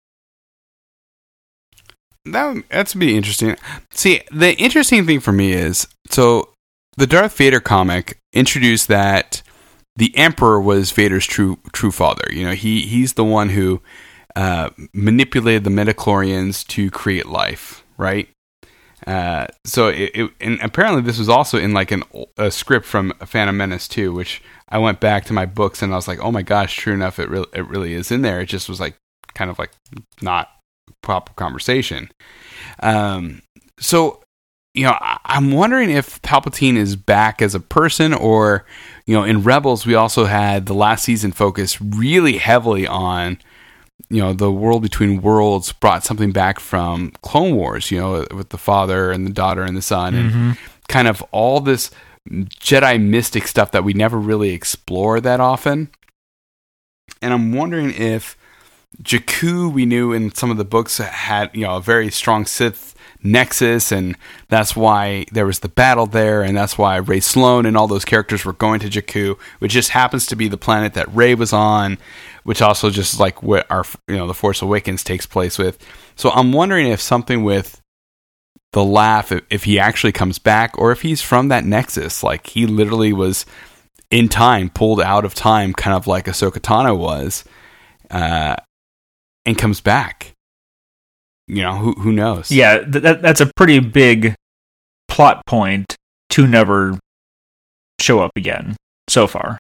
That that's be interesting. See, the interesting thing for me is, so the Darth Vader comic introduced that the Emperor was Vader's true true father. You know, he he's the one who uh, manipulated the midichlorians to create life, right? Uh, so it, it and apparently this was also in like an a script from Phantom Menace too, which I went back to my books and I was like, oh my gosh, true enough, it really it really is in there. It just was like kind of like not proper conversation. Um, so, you know, I, I'm wondering if Palpatine is back as a person, or, you know, in Rebels, we also had the last season focus really heavily on, you know, the world between worlds, brought something back from Clone Wars, you know, with the father and the daughter and the son, and mm-hmm. kind of all this Jedi mystic stuff that we never really explore that often. And I'm wondering if Jakku, we knew in some of the books, had, you know, a very strong Sith nexus, and that's why there was the battle there, and that's why Rey Sloane and all those characters were going to Jakku, which just happens to be the planet that Rey was on, which also just like what our, you know, the Force Awakens takes place with. So I'm wondering if something with the laugh, if, if he actually comes back, or if he's from that nexus, like he literally was in time, pulled out of time, kind of like Ahsoka Tano was, uh, and comes back. You know, who who knows? Yeah, th- that that's a pretty big plot point to never show up again so far.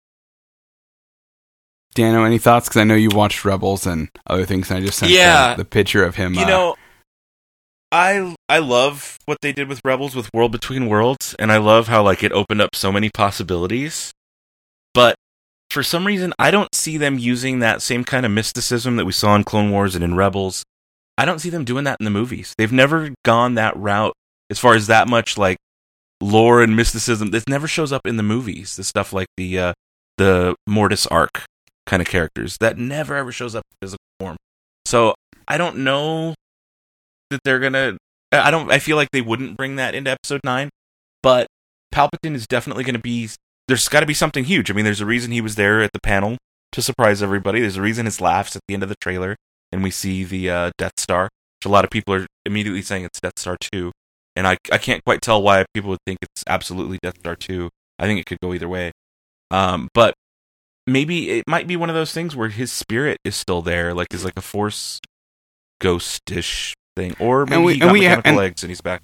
Dano, any thoughts? Because I know you watched Rebels and other things, and I just sent yeah. the, the picture of him. You uh, know, I I love what they did with Rebels, with World Between Worlds, and I love how like it opened up so many possibilities. But for some reason, I don't see them using that same kind of mysticism that we saw in Clone Wars and in Rebels. I don't see them doing that in the movies. They've never gone that route as far as that much like lore and mysticism. This never shows up in the movies. The stuff like the uh, the Mortis arc kind of characters that never ever shows up in physical form. So I don't know that they're gonna. I don't. I feel like they wouldn't bring that into Episode nine. But Palpatine is definitely going to be. There's got to be something huge. I mean, there's a reason he was there at the panel to surprise everybody. There's a reason his laughs at the end of the trailer, and we see the uh, Death Star, which a lot of people are immediately saying it's Death Star two. And I I can't quite tell why people would think it's absolutely Death Star two. I think it could go either way. Um, but maybe it might be one of those things where his spirit is still there, like is like a Force ghostish thing, or maybe we, he got mechanical and, legs and he's back.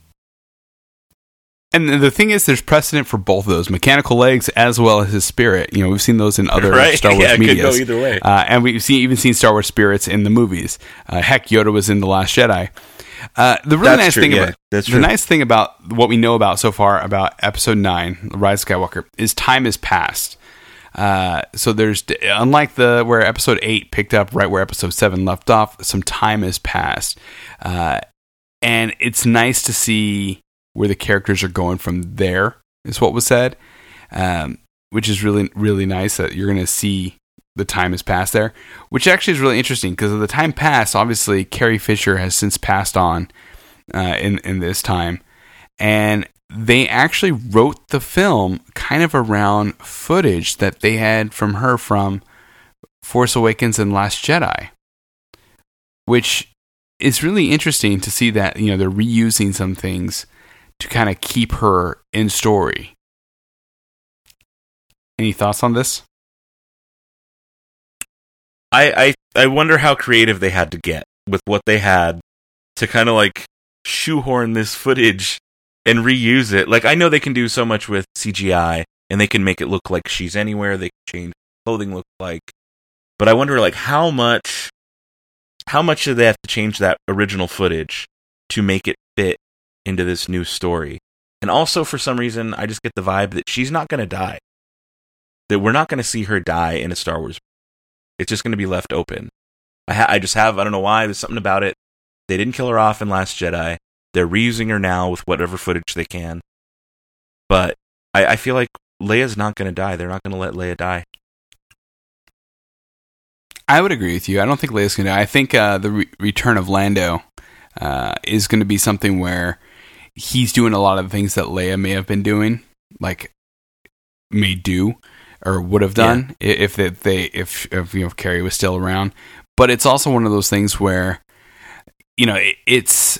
And the thing is, there's precedent for both of those, mechanical legs as well as his spirit. You know, we've seen those in other right? Star Wars yeah, media. Could go either way. Uh, and we've seen, even seen Star Wars spirits in the movies. Uh, heck, Yoda was in The Last Jedi. Uh, the really That's nice true, thing yeah. about That's the true. nice thing about what we know about so far about Episode nine, The Rise of Skywalker, is time has passed. Uh, so there's, unlike the where Episode eight picked up right where Episode seven left off, some time has passed, uh, and it's nice to see where the characters are going from there, is what was said, um, which is really, really nice that you're going to see the time has passed there, which actually is really interesting because of the time passed. Obviously, Carrie Fisher has since passed on uh, in, in this time, and they actually wrote the film kind of around footage that they had from her from Force Awakens and Last Jedi, which is really interesting to see that, you know, they're reusing some things to kind of keep her in story. Any thoughts on this? I, I I wonder how creative they had to get with what they had to kind of like shoehorn this footage and reuse it. Like, I know they can do so much with C G I, and they can make it look like she's anywhere. They can change clothing look like, but I wonder like how much how much do they have to change that original footage to make it fit into this new story? And also, for some reason, I just get the vibe that she's not going to die. that we're not going to see her die in a Star Wars. It's just going to be left open. I, ha- I just have, I don't know why, there's something about it. They didn't kill her off in Last Jedi. They're reusing her now with whatever footage they can. But I, I feel like Leia's not going to die. They're not going to let Leia die. I would agree with you. I don't think Leia's going to die. I think uh, the re- return of Lando uh, is going to be something where he's doing a lot of the things that Leia may have been doing, like may do or would have done yeah. if they, they if, if you know if Carrie was still around. But it's also one of those things where, you know, it, it's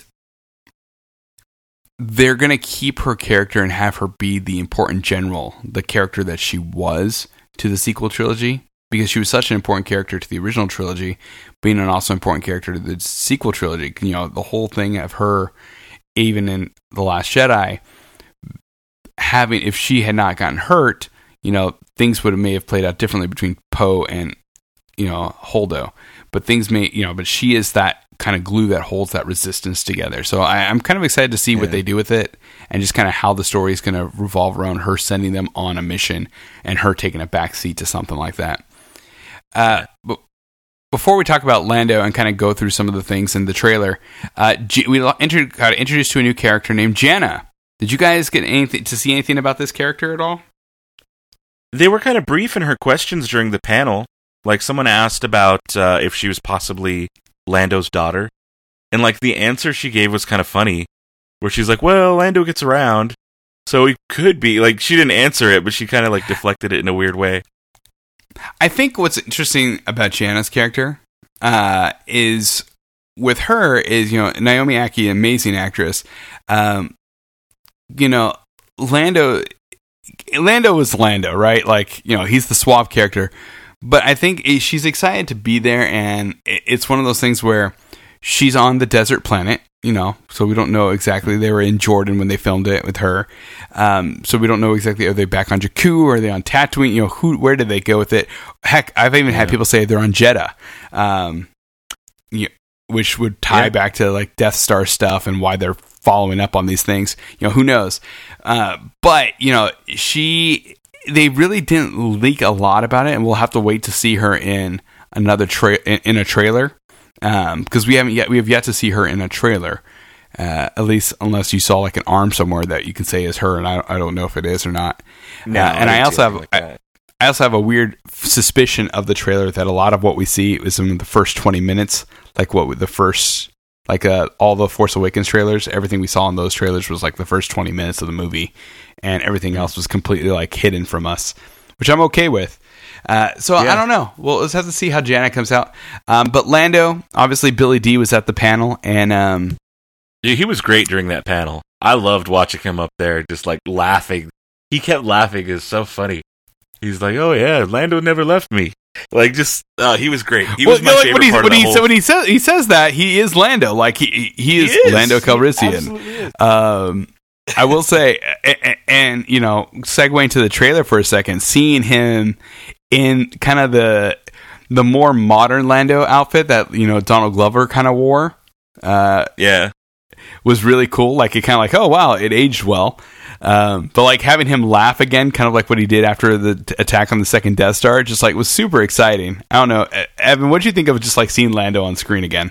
they're going to keep her character and have her be the important general, the character that she was to the sequel trilogy, because she was such an important character to the original trilogy, being an also important character to the sequel trilogy. You know, the whole thing of her, even in The Last Jedi, having, if she had not gotten hurt, you know, things would have may have played out differently between Poe and, you know, Holdo. But things may, you know, but she is that kind of glue that holds that resistance together. So I, I'm kind of excited to see yeah. what they do with it, and just kind of how the story is going to revolve around her sending them on a mission and her taking a backseat to something like that. Uh, but before we talk about Lando and kind of go through some of the things in the trailer, uh, G- we inter- got introduced to a new character named Janna. Did you guys get anything to see anything about this character at all? They were kind of brief in her questions during the panel. Like, someone asked about uh, if she was possibly Lando's daughter, and like the answer she gave was kind of funny, where she's like, well, Lando gets around, so he could be. Like, she didn't answer it, but she kind of like deflected it in a weird way. I think what's interesting about Janna's character uh, is, with her, is, you know, Naomi Ackie, amazing actress. Um, you know, Lando, Lando was Lando, right? Like, you know, he's the suave character. But I think she's excited to be there, and it's one of those things where she's on the desert planet, you know, so we don't know exactly. They were in Jordan when they filmed it with her, um, so we don't know exactly, are they back on Jakku, or are they on Tatooine? You know, who, where did they go with it? Heck, I've even had yeah. people say they're on Jeddah, um, you know, which would tie yeah. back to like Death Star stuff and why they're following up on these things. You know, who knows? Uh, but, you know, she... They really didn't leak a lot about it, and we'll have to wait to see her in another tra- in, in a trailer, um, because we haven't yet we have yet to see her in a trailer, uh, at least unless you saw like an arm somewhere that you can say is her, and I, I don't know if it is or not. No, uh, and I also have like I, I also have a weird suspicion of the trailer that a lot of what we see was in the first twenty minutes, like what the first. Like uh, all the Force Awakens trailers, everything we saw in those trailers was like the first twenty minutes of the movie, and everything else was completely like hidden from us, which I'm okay with. Uh, so yeah. I don't know. Well, let's have to see how Janna comes out. Um, but Lando, obviously, Billy D was at the panel, and um, yeah, he was great during that panel. I loved watching him up there, just like laughing. He kept laughing. It's so funny. He's like, "Oh yeah, Lando never left me." Like, just uh, he was great. He well, was my like, favorite when he, part when of he, the whole. So when he says he says that, he is Lando. Like he he is, he is. Lando Calrissian. He absolutely is. Um, I will say, and, and you know, segueing to the trailer for a second, seeing him in kind of the the more modern Lando outfit that, you know, Donald Glover kind of wore, uh, yeah, was really cool. Like, it kind of like, oh wow, it aged well. Um, but like having him laugh again, kind of like what he did after the t- attack on the second Death Star, just like was super exciting. I don't know, Evan, what do you think of just like seeing Lando on screen again?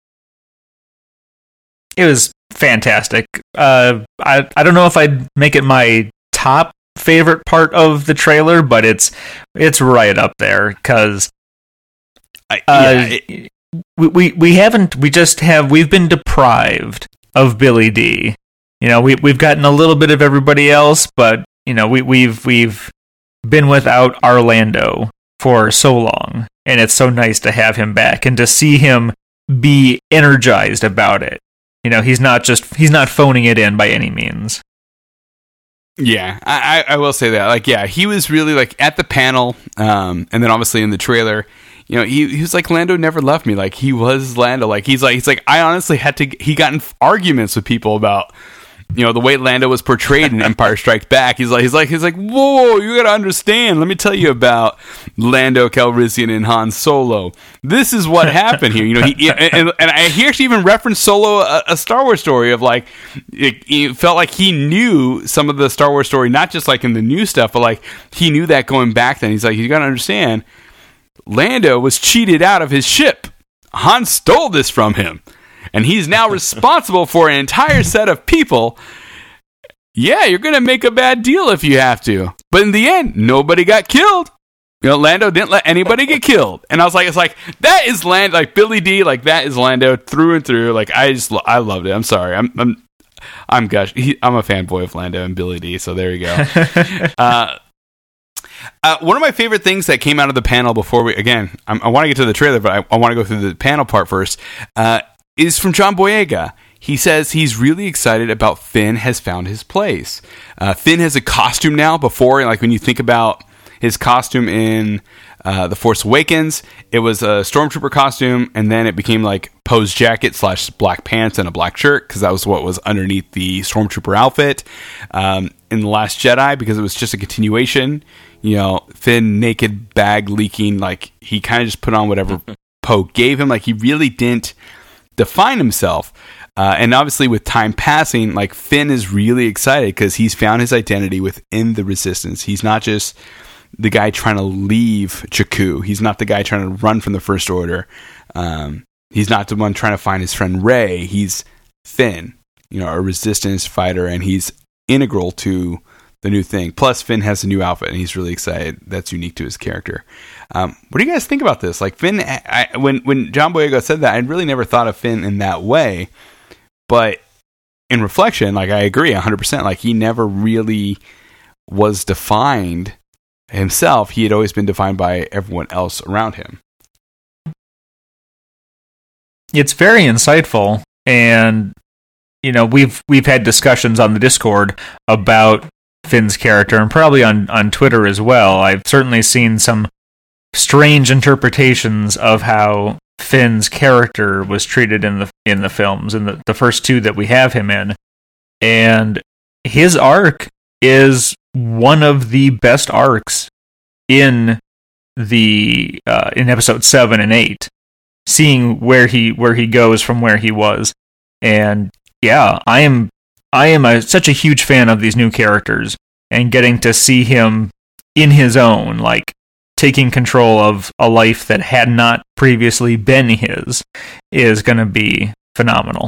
It was fantastic. Uh, I I don't know if I'd make it my top favorite part of the trailer, but it's it's right up there because uh, yeah, it, we, we we haven't we just have we've been deprived of Billy D. You know, we we've gotten a little bit of everybody else, but you know, we we've we've been without our Lando for so long, and it's so nice to have him back and to see him be energized about it. You know, he's not just he's not phoning it in by any means. Yeah, I, I will say that. Like, yeah, he was really like at the panel, um, and then obviously in the trailer. You know, he, he was like, Lando never left me. Like, he was Lando. Like, he's like, he's like, I honestly had to. He got in arguments with people about, you know, the way Lando was portrayed in Empire Strikes Back. He's like, he's like, he's like, whoa, you gotta understand. Let me tell you about Lando Calrissian and Han Solo. This is what happened here. You know, he and, and I, he actually even referenced Solo, a, a Star Wars story of like, it, it felt like he knew some of the Star Wars story, not just like in the new stuff, but like he knew that going back then. He's like, you gotta understand, Lando was cheated out of his ship. Han stole this from him. And he's now responsible for an entire set of people. Yeah, you're going to make a bad deal if you have to. But in the end, nobody got killed. You know, Lando didn't let anybody get killed. And I was like, it's like, that is Lando, like Billy D, like that is Lando through and through. Like, I just, I loved it. I'm sorry. I'm, I'm, I'm gosh, he, I'm a fanboy of Lando and Billy D, so there you go. uh, Uh, one of my favorite things that came out of the panel before we, again, I'm, I want to get to the trailer, but I, I want to go through the panel part first, uh, is from John Boyega. He says he's really excited about Finn has found his place. Uh, Finn has a costume now. Before, like when you think about his costume in uh, The Force Awakens, it was a Stormtrooper costume, and then it became like Poe's jacket slash black pants and a black shirt, because that was what was underneath the Stormtrooper outfit. Um, in The Last Jedi, because it was just a continuation, you know, Finn naked, bag leaking, like he kind of just put on whatever Poe gave him. Like he really didn't define himself. Uh, and obviously with time passing, like Finn is really excited because he's found his identity within the Resistance. He's not just the guy trying to leave Jakku. He's not the guy trying to run from the First Order. Um, he's not the one trying to find his friend Rey. He's Finn, you know, a Resistance fighter, and he's integral to the new thing. Plus, Finn has a new outfit, and he's really excited. That's unique to his character. Um, what do you guys think about this? Like Finn, I, when when John Boyega said that, I really never thought of Finn in that way. But in reflection, like I agree one hundred percent. Like he never really was defined himself. He had always been defined by everyone else around him. It's very insightful, and you know we've we've had discussions on the Discord about Finn's character, and probably on, on Twitter as well. I've certainly seen some strange interpretations of how Finn's character was treated in the in the films, in the, the first two that we have him in. And his arc is one of the best arcs in the uh, in episode seven and eight. Seeing where he where he goes from where he was. And yeah, I am I am a, such a huge fan of these new characters, and getting to see him in his own, like taking control of a life that had not previously been his, is going to be phenomenal.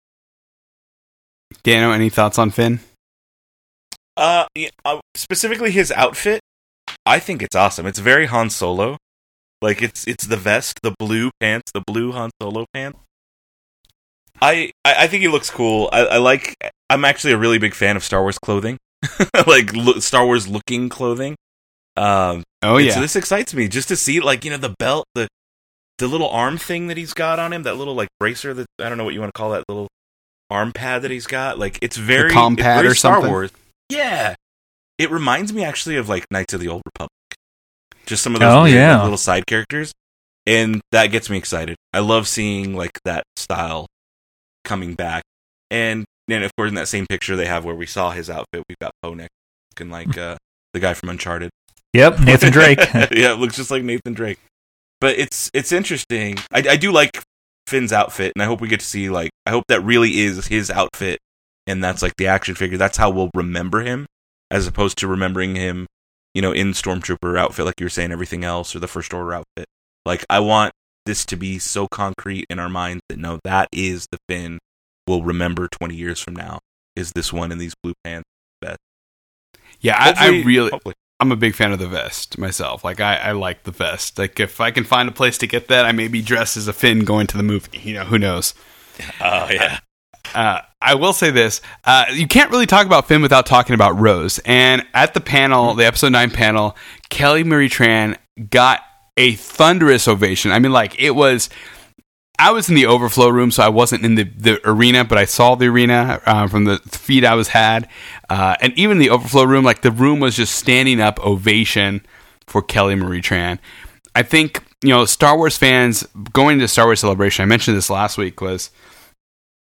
Dano, any thoughts on Finn? Uh, yeah, uh, specifically his outfit, I think it's awesome. It's very Han Solo. Like it's it's the vest, the blue pants, the blue Han Solo pants. I, I, I think he looks cool. I, I like. I'm actually a really big fan of Star Wars clothing, like lo- Star Wars looking clothing. Um, oh yeah. So this excites me just to see, like, you know, the belt, the the little arm thing that he's got on him, that little like bracer that I don't know what you want to call that little arm pad that he's got. Like it's very, the com pad it's very or Star something. Wars. Yeah, it reminds me actually of like Knights of the Old Republic. Just some of those oh, weird, yeah. like, little side characters, and that gets me excited. I love seeing like that style coming back, and and of course in that same picture they have where we saw his outfit, we've got Poe next, looking like uh, the guy from Uncharted. Yep, Nathan Drake. Yeah, it looks just like Nathan Drake. But it's it's interesting. I, I do like Finn's outfit, and I hope we get to see, like, I hope that really is his outfit, and that's like the action figure. That's how we'll remember him, as opposed to remembering him, you know, in Stormtrooper outfit, like you were saying, everything else, or the First Order outfit. Like, I want this to be so concrete in our minds that, no, that is the Finn we'll remember twenty years from now, is this one in these blue pants vest. Yeah, I, I really... Hopefully. I'm a big fan of the vest myself. Like, I, I like the vest. Like, if I can find a place to get that, I may be dressed as a Finn going to the movie. You know, who knows? Oh, yeah. Uh, I will say this. Uh, you can't really talk about Finn without talking about Rose. And at the panel, the episode nine panel, Kelly Marie Tran got a thunderous ovation. I mean, like, it was... I was in the overflow room, so I wasn't in the, the arena, but I saw the arena uh, from the feed I was had. Uh, and even the overflow room, like the room was just standing up ovation for Kelly Marie Tran. I think, you know, Star Wars fans going to Star Wars Celebration, I mentioned this last week, was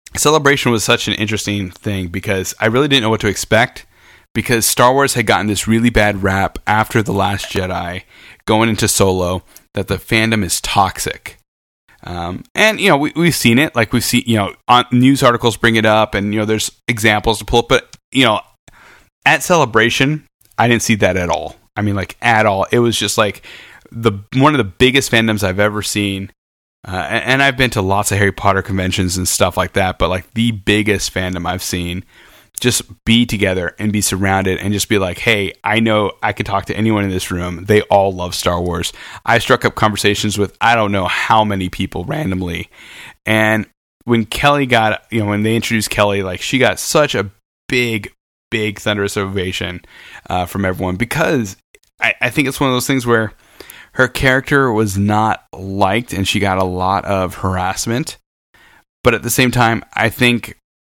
Celebration was such an interesting thing because I really didn't know what to expect, because Star Wars had gotten this really bad rap after The Last Jedi, going into Solo, that the fandom is toxic. Um, and, you know, we, we've seen it. Like, we've seen, you know, on news articles bring it up, and, you know, there's examples to pull up. But, you know, at Celebration, I didn't see that at all. I mean, like, at all. It was just, like, the one of the biggest fandoms I've ever seen. Uh, and, and I've been to lots of Harry Potter conventions and stuff like that. But, like, the biggest fandom I've seen just be together and be surrounded and just be like, hey, I know I could talk to anyone in this room. They all love Star Wars. I struck up conversations with I don't know how many people randomly. And when Kelly got, you know, when they introduced Kelly, like, she got such a big, big thunderous ovation uh, from everyone, because I, I think it's one of those things where her character was not liked and she got a lot of harassment. But at the same time, I think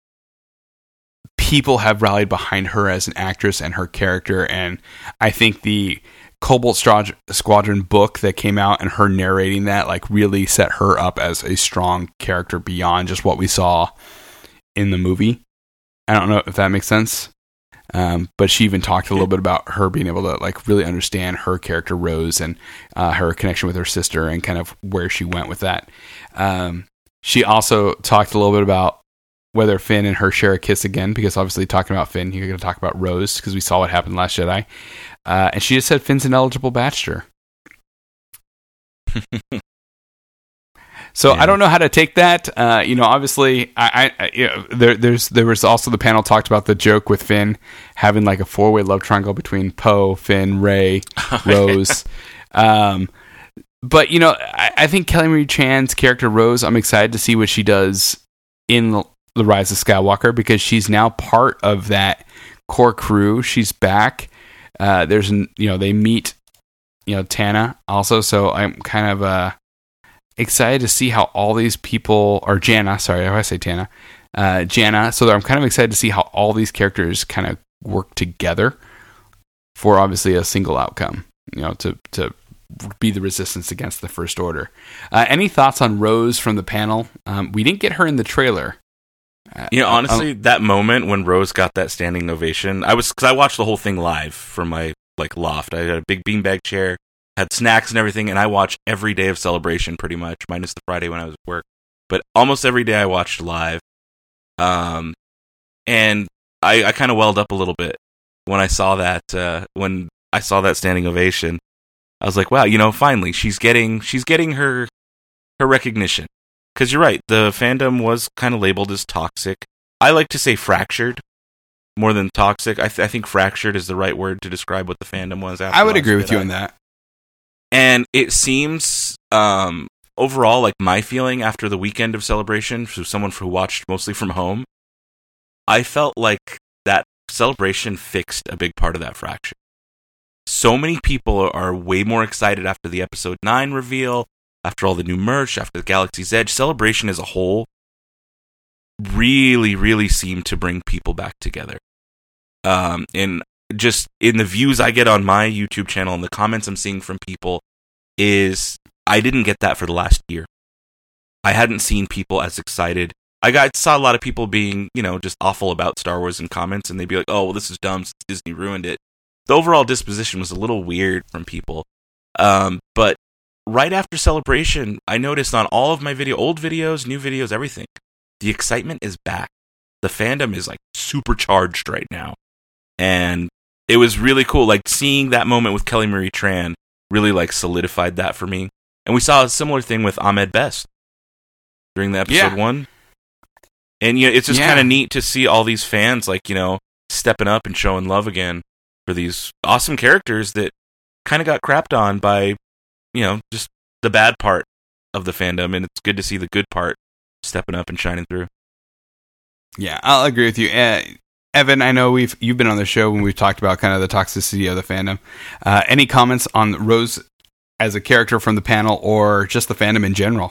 people have rallied behind her as an actress and her character, and I think the Cobalt Squadron book that came out and her narrating that, like, really set her up as a strong character beyond just what we saw in the movie. I don't know if that makes sense, um, but she even talked a little bit about her being able to, like, really understand her character Rose and uh, her connection with her sister and kind of where she went with that. Um, she also talked a little bit about whether Finn and her share a kiss again, because obviously talking about Finn, you're going to talk about Rose, because we saw what happened Last Jedi. Uh, and she just said Finn's an eligible bachelor. So yeah. I don't know how to take that. Uh, you know, obviously, I, I you know, there, there's there was also the panel talked about the joke with Finn having like a four way love triangle between Poe, Finn, Rey, Rose. um, but you know, I, I think Kelly Marie Tran's character Rose, I'm excited to see what she does in the, the Rise of Skywalker, because she's now part of that core crew. She's back. Uh, there's an, you know, they meet, you know, Tana also. So I'm kind of uh, excited to see how all these people, or Jana, sorry, how do I say Tana? Uh, Jana. So I'm kind of excited to see how all these characters kind of work together for obviously a single outcome, you know, to, to be the resistance against the First Order. Uh, any thoughts on Rose from the panel? Um, we didn't get her in the trailer. Uh, you know, honestly, um, that moment when Rose got that standing ovation, I was, because I watched the whole thing live from my like loft. I had a big beanbag chair, had snacks and everything, and I watched every day of Celebration pretty much, minus the Friday when I was at work. But almost every day I watched live. Um, and I, I kind of welled up a little bit when I saw that. Uh, when I saw that standing ovation, I was like, wow, you know, finally she's getting she's getting her her recognition. Because you're right, the fandom was kind of labeled as toxic. I like to say fractured more than toxic. I, th- I think fractured is the right word to describe what the fandom was. After I would agree Jedi. with you on that. And it seems, um, overall, like my feeling after the weekend of Celebration, for someone who watched mostly from home, I felt like that Celebration fixed a big part of that fracture. So many people are way more excited after the Episode nine reveal, after all the new merch, after the Galaxy's Edge. Celebration as a whole really, really seemed to bring people back together. Um, and just in the views I get on my YouTube channel and the comments I'm seeing from people is, I didn't get that for the last year. I hadn't seen people as excited. I got saw a lot of people being, you know, just awful about Star Wars in comments, and they'd be like, oh, well, this is dumb, Disney ruined it. The overall disposition was a little weird from people. Um, but right after Celebration, I noticed on all of my video, old videos, new videos, everything, the excitement is back. The fandom is like supercharged right now. And it was really cool. Like seeing that moment with Kelly Marie Tran really like solidified that for me. And we saw a similar thing with Ahmed Best during the episode yeah. one. And you know, it's just yeah. kind of neat to see all these fans like, you know, stepping up and showing love again for these awesome characters that kind of got crapped on by, you know, just the bad part of the fandom, and it's good to see the good part stepping up and shining through. Yeah, I'll agree with you. Uh, Evan, I know we've you've been on the show when we've talked about kind of the toxicity of the fandom. Uh, any comments on Rose as a character from the panel, or just the fandom in general?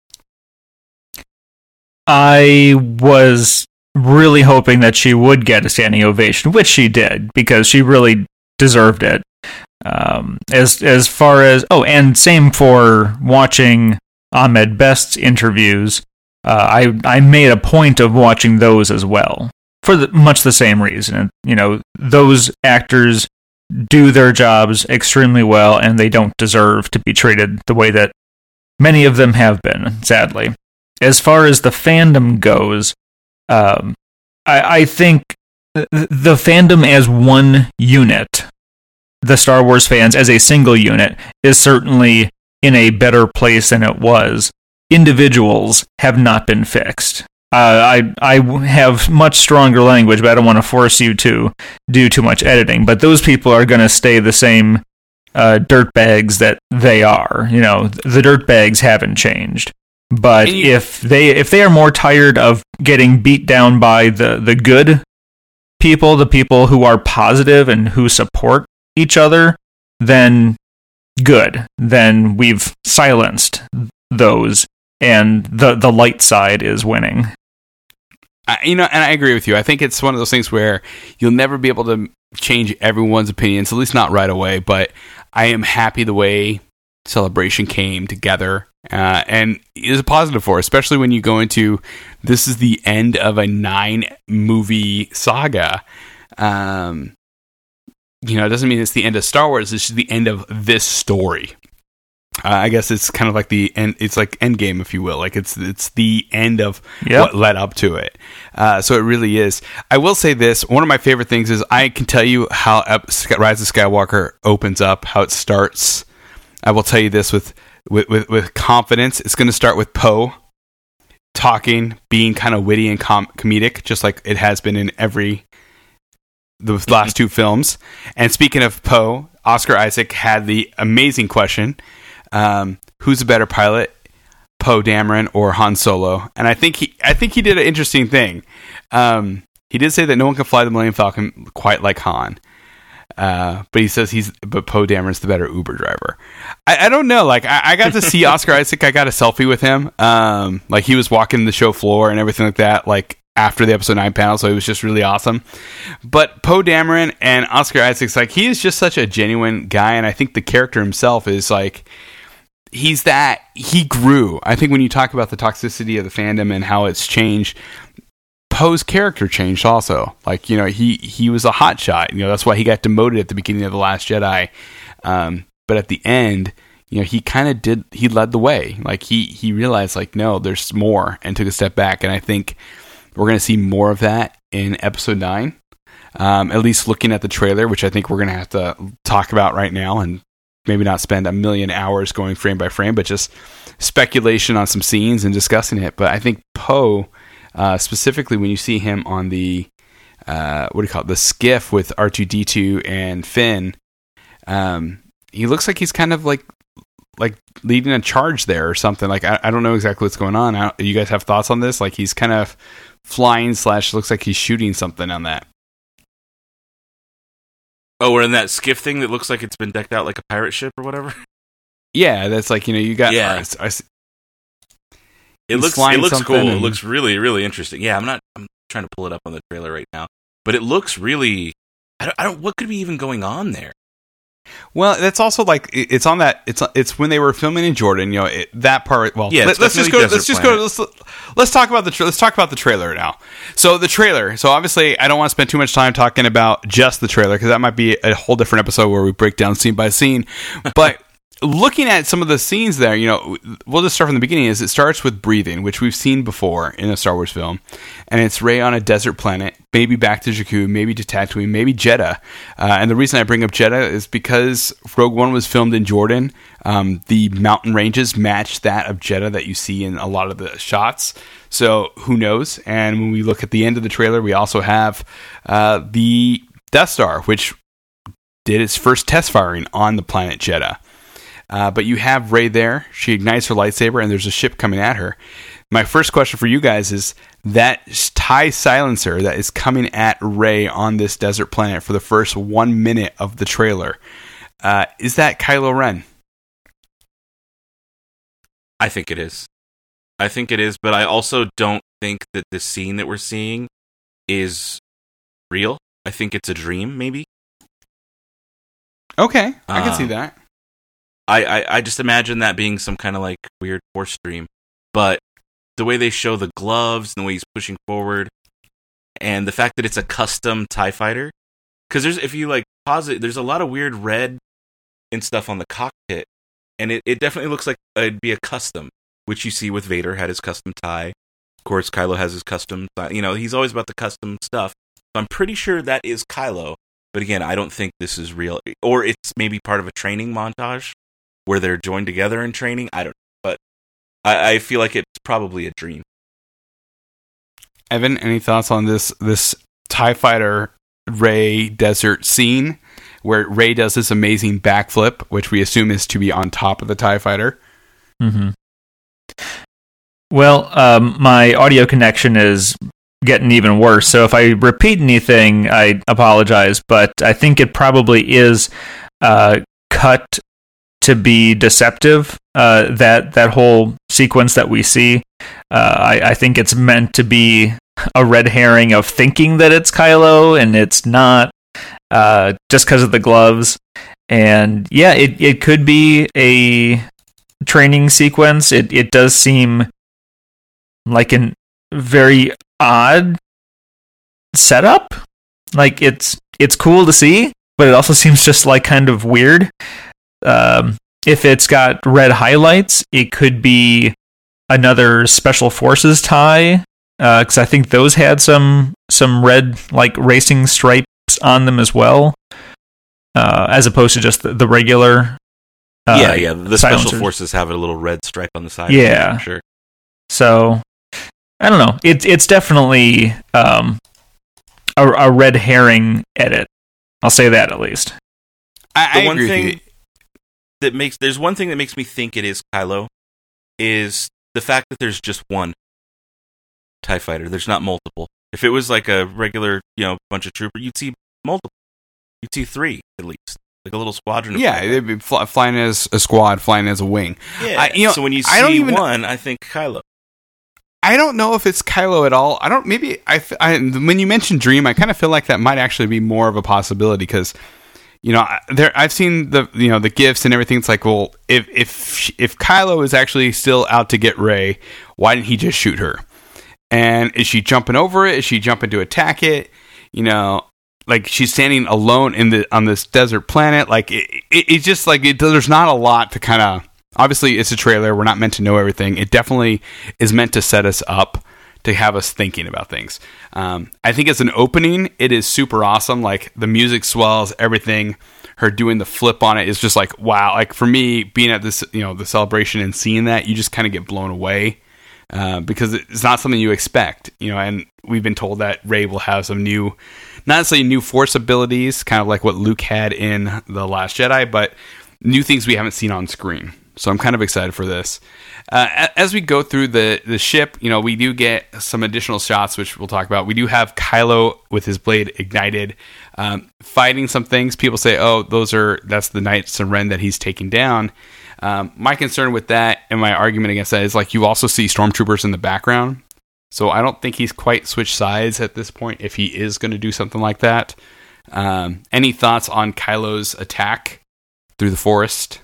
I was really hoping that she would get a standing ovation, which she did, because she really deserved it. Um, as as far as oh, and same for watching Ahmed Best's interviews. uh, I I made a point of watching those as well for the, much the same reason. You know, those actors do their jobs extremely well, and they don't deserve to be treated the way that many of them have been, sadly. As far as the fandom goes, um, I, I think the fandom as one unit, the Star Wars fans as a single unit, is certainly in a better place than it was. Individuals have not been fixed. Uh, I I have much stronger language, but I don't want to force you to do too much editing. But those people are going to stay the same uh, dirtbags that they are. You know, the dirtbags haven't changed. But you- if they if they are more tired of getting beat down by the, the good people, the people who are positive and who support each other, then good. Then we've silenced those, and the the light side is winning. I, you know, and I agree with you. I think it's one of those things where you'll never be able to change everyone's opinions, at least not right away. But I am happy the way Celebration came together, uh, and it is a positive for, especially when you go into this is the end of a nine movie saga. Um, you know, it doesn't mean it's the end of Star Wars. It's just the end of this story. Uh, I guess it's kind of like the end. It's like Endgame, if you will. Like it's it's the end of yep. what led up to it. Uh, so it really is. I will say this: one of my favorite things is I can tell you how Rise of Skywalker opens up, how it starts. I will tell you this with with with, with confidence. It's going to start with Poe talking, being kind of witty and com- comedic, just like it has been in every the last two films. And speaking of Poe, Oscar Isaac had the amazing question. Um, who's a better pilot, Poe Dameron or Han Solo? And I think he, I think he did an interesting thing. Um, he did say that no one can fly the Millennium Falcon quite like Han, uh, but he says he's, but Poe Dameron's the better Uber driver. I, I don't know. Like I, I got to see Oscar Isaac. I got a selfie with him. Um, like he was walking the show floor and everything like that. Like after the episode nine panel, so it was just really awesome. But Poe Dameron and Oscar Isaac's like he is just such a genuine guy, and I think the character himself is like. He's that he grew. I think when you talk about the toxicity of the fandom and how it's changed, Poe's character changed also. Like, you know, he, he was a hotshot. You know, that's why he got demoted at the beginning of The Last Jedi. Um, but at the end, you know, he kind of did, he led the way. Like, he, he realized, like, no, there's more, and took a step back. And I think we're going to see more of that in episode nine. Um, at least looking at the trailer, which I think we're going to have to talk about right now and maybe not spend a million hours going frame by frame, but just speculation on some scenes and discussing it. But I think Poe, uh, specifically when you see him on the, uh, what do you call it, the skiff with R two D two and Finn, um, he looks like he's kind of like like leading a charge there or something. Like, I, I don't know exactly what's going on. I, you guys have thoughts on this? Like, he's kind of flying slash looks like he's shooting something on that. Oh, we're in that skiff thing that looks like it's been decked out like a pirate ship or whatever. Yeah, that's like, you know, you got. Yeah. Uh, I, it looks. It looks cool. And... It looks really, really interesting. Yeah, I'm not. I'm trying to pull it up on the trailer right now, but it looks really. I don't. I don't what could be even going on there? Well, that's also like it's on that. It's it's when they were filming in Jordan. You know it, that part. Well, yeah. Let, let's just go. Let's just planet. go. Let's let's talk about the tra- let's talk about the trailer now. So the trailer. So obviously, I don't want to spend too much time talking about just the trailer because that might be a whole different episode where we break down scene by scene. But looking at some of the scenes there, you know, we'll just start from the beginning. Is it starts with breathing, which we've seen before in a Star Wars film, and it's Rey on a desert planet, maybe back to Jakku, maybe to Tatooine, maybe Jeddah. Uh, and the reason I bring up Jeddah is because Rogue One was filmed in Jordan. Um, the mountain ranges match that of Jeddah that you see in a lot of the shots. So who knows? And when we look at the end of the trailer, we also have uh, the Death Star, which did its first test firing on the planet Jeddah. Uh, but you have Rey there. She ignites her lightsaber, and there's a ship coming at her. My first question for you guys is that TIE silencer that is coming at Rey on this desert planet for the first one minute of the trailer. Uh, is that Kylo Ren? I think it is. I think it is, but I also don't think that the scene that we're seeing is real. I think it's a dream, maybe. Okay, I can uh, see that. I, I, I just imagine that being some kind of like weird force stream. But the way they show the gloves and the way he's pushing forward, and the fact that it's a custom TIE fighter. Because there's, if you like pause it, there's a lot of weird red and stuff on the cockpit, and it, it definitely looks like it'd be a custom, which you see with Vader had his custom tie. Of course, Kylo has his custom. You know, he's always about the custom stuff. So I'm pretty sure that is Kylo. But again, I don't think this is real, or it's maybe part of a training montage where they're joined together in training. I don't know, but I, I feel like it's probably a dream. Evan, any thoughts on this this TIE Fighter Rey desert scene where Rey does this amazing backflip, which we assume is to be on top of the TIE Fighter? Mm-hmm. Well, um, my audio connection is getting even worse, so if I repeat anything, I apologize, but I think it probably is uh, cut to be deceptive, uh, that that whole sequence that we see. Uh, I, I think it's meant to be a red herring of thinking that it's Kylo, and it's not, uh, just because of the gloves. And yeah, it, it could be a training sequence. It it does seem like an very odd setup. Like it's it's cool to see, but it also seems just like kind of weird. Um, if it's got red highlights, it could be another Special Forces tie, because uh, I think those had some some red like racing stripes on them as well, uh, as opposed to just the, the regular. Uh, yeah, yeah. The silencers. Special Forces have a little red stripe on the side. Yeah, for sure. So I don't know. It's it's definitely um, a, a red herring edit. I'll say that at least. I, I the one agree thing with you. that makes there's one thing that makes me think it is Kylo is the fact that there's just one TIE fighter. There's not multiple. If it was like a regular, you know, bunch of troopers, you'd see multiple. You'd see three at least, like a little squadron. Of Yeah, they'd be fly, flying as a squad, flying as a wing. Yeah. I, you know, so when you I don't see even, one, I think Kylo. I don't know if it's Kylo at all. I don't. Maybe I, I. When you mentioned Dream, I kind of feel like that might actually be more of a possibility because, you know, there I've seen the you know the gifs and everything. It's like, well, if if if Kylo is actually still out to get Rey, why didn't he just shoot her? And is she jumping over it? Is she jumping to attack it? You know, like she's standing alone in the on this desert planet. Like it, it, it's just like it, there's not a lot to kind of. Obviously, it's a trailer. We're not meant to know everything. It definitely is meant to set us up to have us thinking about things. Um, I think as an opening, it is super awesome. Like the music swells, everything. Her doing the flip on it is just like wow. Like for me, being at this, you know, the celebration and seeing that, you just kind of get blown away uh, because it's not something you expect. You know, and we've been told that Rey will have some new, not necessarily new Force abilities, kind of like what Luke had in The Last Jedi, but new things we haven't seen on screen. So I'm kind of excited for this. Uh, as we go through the, the ship, you know, we do get some additional shots, which we'll talk about. We do have Kylo with his blade ignited, um, fighting some things. People say, "Oh, those are that's the Knights of Ren that he's taking down." Um, my concern with that and my argument against that is like you also see stormtroopers in the background, so I don't think he's quite switched sides at this point. If he is going to do something like that, um, any thoughts on Kylo's attack through the forest?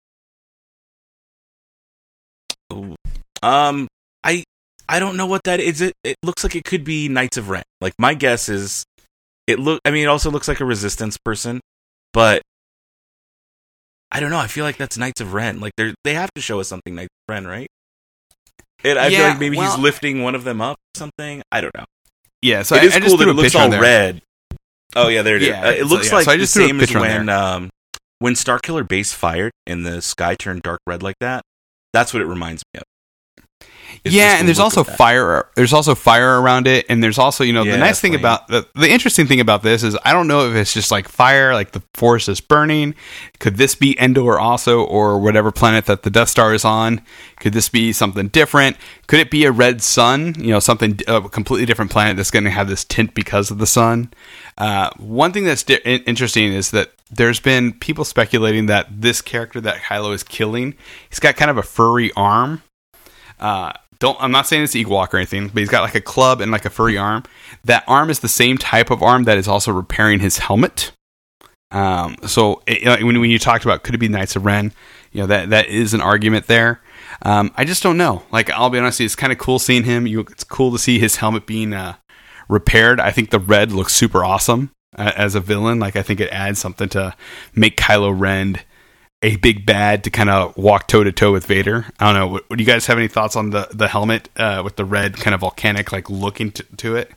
Um, I I don't know what that is. It it looks like it could be Knights of Ren. Like my guess is, it look. I mean, it also looks like a Resistance person, but I don't know. I feel like that's Knights of Ren. Like they they have to show us something Knights of Ren, right? And I yeah, feel like maybe well, he's lifting one of them up or something. I don't know. Yeah, so it I, is I cool just that threw it a looks picture all there. red. Oh yeah, there it is. Yeah, Uh, it so, looks yeah, like so I the just threw a same as picture on when um when Starkiller Base fired and the sky turned dark red like that. That's what it reminds me of. It's yeah, just and the there's look also of that. fire. There's also fire around it, and there's also you know Yeah, the nice thing flame. about the the interesting thing about this is I don't know if it's just like fire, like the forest is burning. Could this be Endor also, or whatever planet that the Death Star is on? Could this be something different? Could it be a red sun? You know, something a completely different planet that's going to have this tint because of the sun. Uh, one thing that's di- interesting is that there's been people speculating that this character that Kylo is killing, he's got kind of a furry arm. Uh, don't I'm not saying it's Ewok or anything, but he's got like a club and like a furry arm. That arm is the same type of arm that is also repairing his helmet. Um, so it, you know, when when you talked about could it be Knights of Ren, you know that that is an argument there. Um, I just don't know. Like, I'll be honest, it's kind of cool seeing him. You, it's cool to see his helmet being uh, repaired. I think the red looks super awesome uh, as a villain. Like, I think it adds something to make Kylo Ren a big bad to kind of walk toe to toe with Vader. I don't know. What, do you guys have any thoughts on the the helmet uh, with the red kind of volcanic like looking to, to it?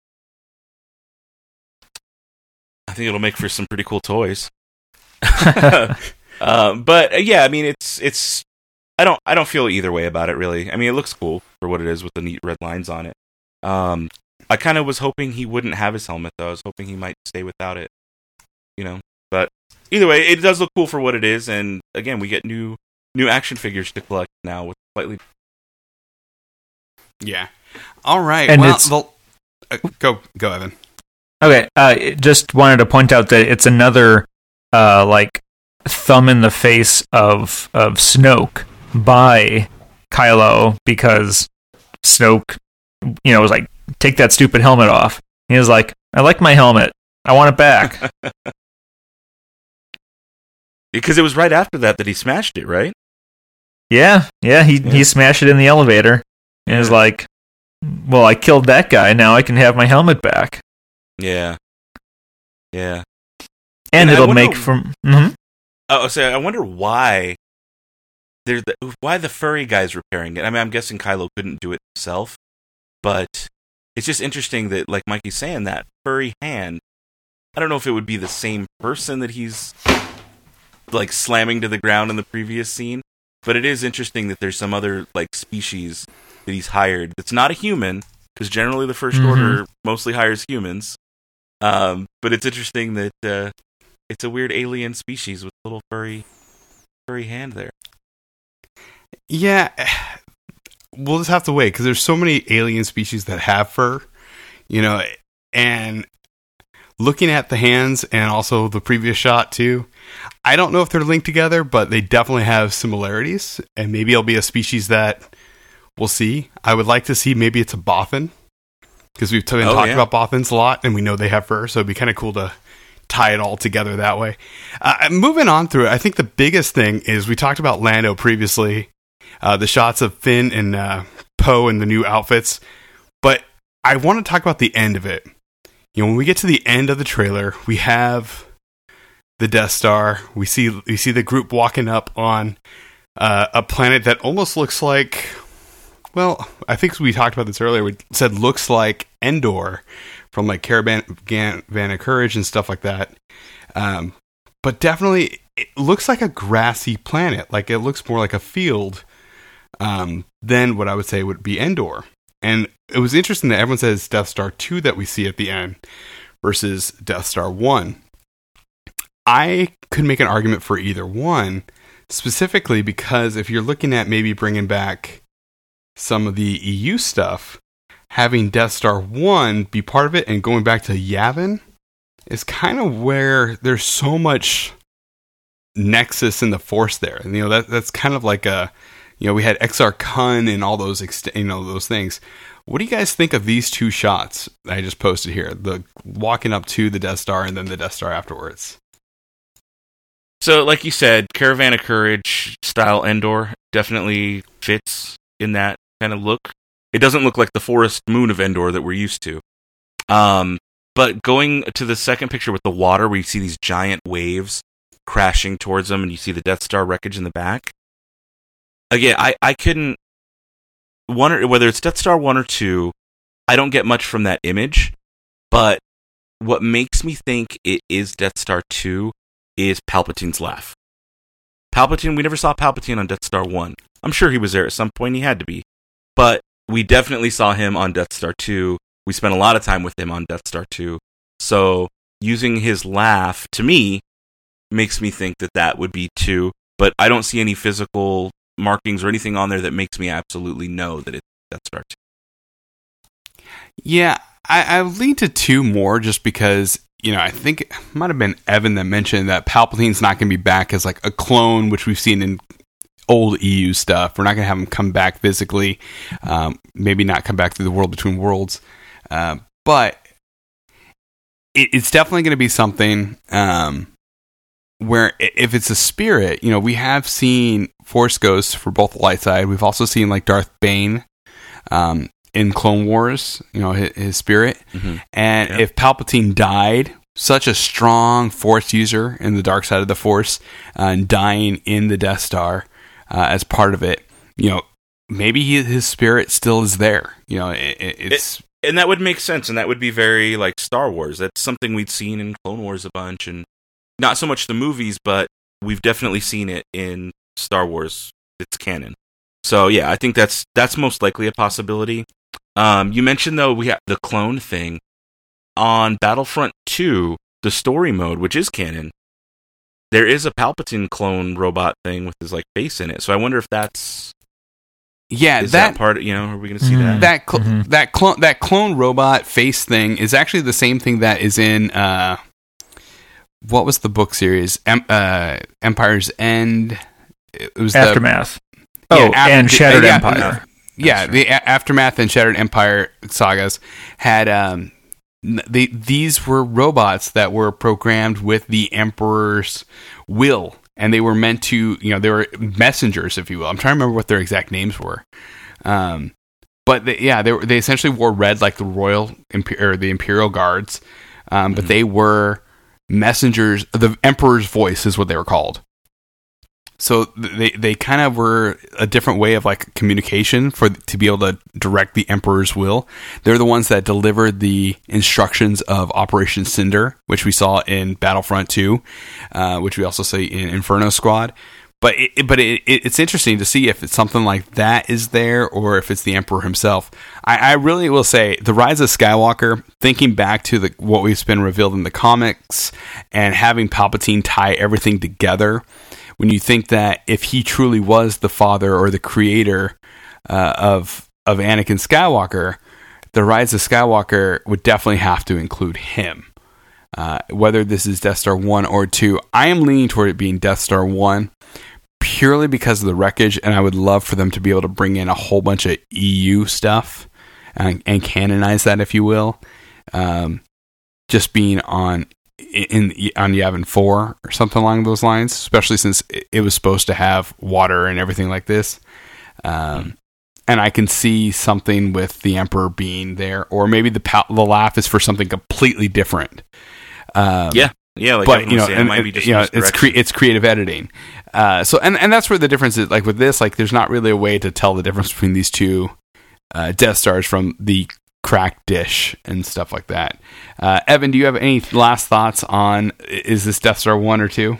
I think it'll make for some pretty cool toys. um, but uh, yeah, I mean, it's it's. I don't I don't feel either way about it really. I mean, it looks cool for what it is with the neat red lines on it. Um, I kind of was hoping he wouldn't have his helmet though. I was hoping he might stay without it. You know, but. Either way, it does look cool for what it is, and again, we get new new action figures to collect now with slightly. Yeah. All right. And well, it's... the, uh, go go Evan. Okay. Uh, just wanted to point out that it's another uh, like thumb in the face of of Snoke by Kylo because Snoke, you know, was like, "Take that stupid helmet off." He was like, "I like my helmet. I want it back." Because it was right after that that he smashed it, right? Yeah, yeah, he yeah. he smashed it in the elevator. And yeah. was like, well, I killed that guy, now I can have my helmet back. Yeah. Yeah. And, and it'll wonder, make from... Mm-hmm. Oh, so I wonder why the, why the furry guy's repairing it. I mean, I'm guessing Kylo couldn't do it himself, but it's just interesting that, like Mikey's saying, that furry hand, I don't know if it would be the same person that he's... like slamming to the ground in the previous scene, but it is interesting that there's some other like species that he's hired that's not a human, because generally the First mm-hmm. Order mostly hires humans. Um, but it's interesting that uh, it's a weird alien species with a little furry, furry hand there. Yeah, we'll just have to wait because there's so many alien species that have fur, you know, and. Looking at the hands and also the previous shot too, I don't know if they're linked together, but they definitely have similarities, and maybe it'll be a species that we'll see. I would like to see maybe it's a Bothan, because we've t- been oh, talking yeah. about Bothans a lot, and we know they have fur, so it'd be kind of cool to tie it all together that way. Uh, moving on through it, I think the biggest thing is we talked about Lando previously, uh, the shots of Finn and uh, Poe and the new outfits, but I want to talk about the end of it. You know, when we get to the end of the trailer, we have the Death Star. We see we see the group walking up on uh, a planet that almost looks like, well, I think we talked about this earlier. We said looks like Endor from like Caravan of Courage and stuff like that. Um, but definitely, it looks like a grassy planet. Like it looks more like a field um, than what I would say would be Endor. And it was interesting that everyone says Death Star two that we see at the end versus Death Star one. I could make an argument for either one, specifically because if you're looking at maybe bringing back some of the E U stuff, having Death Star one be part of it and going back to Yavin is kind of where there's so much nexus in the Force there. And, you know, that that's kind of like a... You know, we had Exar Kun and all those, ext- you know, those things. What do you guys think of these two shots I just posted here? The walking up to the Death Star and then the Death Star afterwards. So, like you said, Caravan of Courage style Endor definitely fits in that kind of look. It doesn't look like the forest moon of Endor that we're used to. Um, but going to the second picture with the water, where you see these giant waves crashing towards them, and you see the Death Star wreckage in the back. Again, I, I couldn't, one or, whether it's Death Star one or two, I don't get much from that image, but what makes me think it is Death Star two is Palpatine's laugh. Palpatine, we never saw Palpatine on Death Star one. I'm sure he was there at some point, he had to be, but we definitely saw him on Death Star two. We spent a lot of time with him on Death Star two, so using his laugh, to me, makes me think that that would be two, but I don't see any physical markings or anything on there that makes me absolutely know that it's Death Star two. Yeah, I, I lean to two more just because, you know, I think it might have been Evan that mentioned that Palpatine's not going to be back as like a clone, which we've seen in old E U stuff. We're not going to have him come back physically. Um, maybe not come back through the World Between Worlds. Uh, but it, it's definitely going to be something... Um, where if it's a spirit, you know, we have seen Force ghosts for both the light side. We've also seen like Darth Bane um, in Clone Wars, you know, his, his spirit. Mm-hmm. And yeah. if Palpatine died, such a strong Force user in the dark side of the Force, uh, and dying in the Death Star uh, as part of it, you know, maybe he, his spirit still is there. You know, it, it's... It- And that would make sense, and that would be very, like, Star Wars. That's something we'd seen in Clone Wars a bunch, and not so much the movies, but we've definitely seen it in Star Wars. It's canon. So, yeah, I think that's that's most likely a possibility. Um, you mentioned, though, we have the clone thing. On Battlefront two, the story mode, which is canon, there is a Palpatine clone robot thing with his, like, face in it. So I wonder if that's... Yeah, is that, that part? You know, are we going to see mm-hmm. that? That cl- mm-hmm. that clone that clone robot face thing is actually the same thing that is in uh, what was the book series? Em- uh, Empire's End. It was Aftermath. The, oh, yeah, af- and Shattered uh, yeah, Empire. Yeah, right. the a- Aftermath and Shattered Empire sagas had um, they these were robots that were programmed with the Emperor's will. And they were meant to, you know, they were messengers, if you will. I'm trying to remember what their exact names were. Um, but they, yeah, they were, they essentially wore red like the royal or the Imperial Guards. Um, but mm-hmm. they were messengers. The Emperor's voice is what they were called. So they they kind of were a different way of like communication for to be able to direct the Emperor's will. They're the ones that delivered the instructions of Operation Cinder, which we saw in Battlefront two, uh, which we also see in Inferno Squad. But it, but it, it, it's interesting to see if it's something like that is there or if it's the Emperor himself. I, I really will say The Rise of Skywalker, thinking back to the what we've been revealed in the comics and having Palpatine tie everything together. When you think that if he truly was the father or the creator uh, of of Anakin Skywalker, The Rise of Skywalker would definitely have to include him. Uh, whether this is Death Star one or two, I am leaning toward it being Death Star one purely because of the wreckage, and I would love for them to be able to bring in a whole bunch of E U stuff and, and canonize that, if you will. Um, just being on... in on Yavin four or something along those lines, especially since it was supposed to have water and everything like this. Um, and I can see something with the Emperor being there, or maybe the pal- the laugh is for something completely different. Um, yeah, yeah, like but you know, saying, and, it might be just you know, it's cre- it's creative editing. Uh, so, and and that's where the difference is. Like with this, like there's not really a way to tell the difference between these two uh, Death Stars from the cracked dish and stuff like that. Uh, Evan, do you have any last thoughts on, is this Death Star one or two?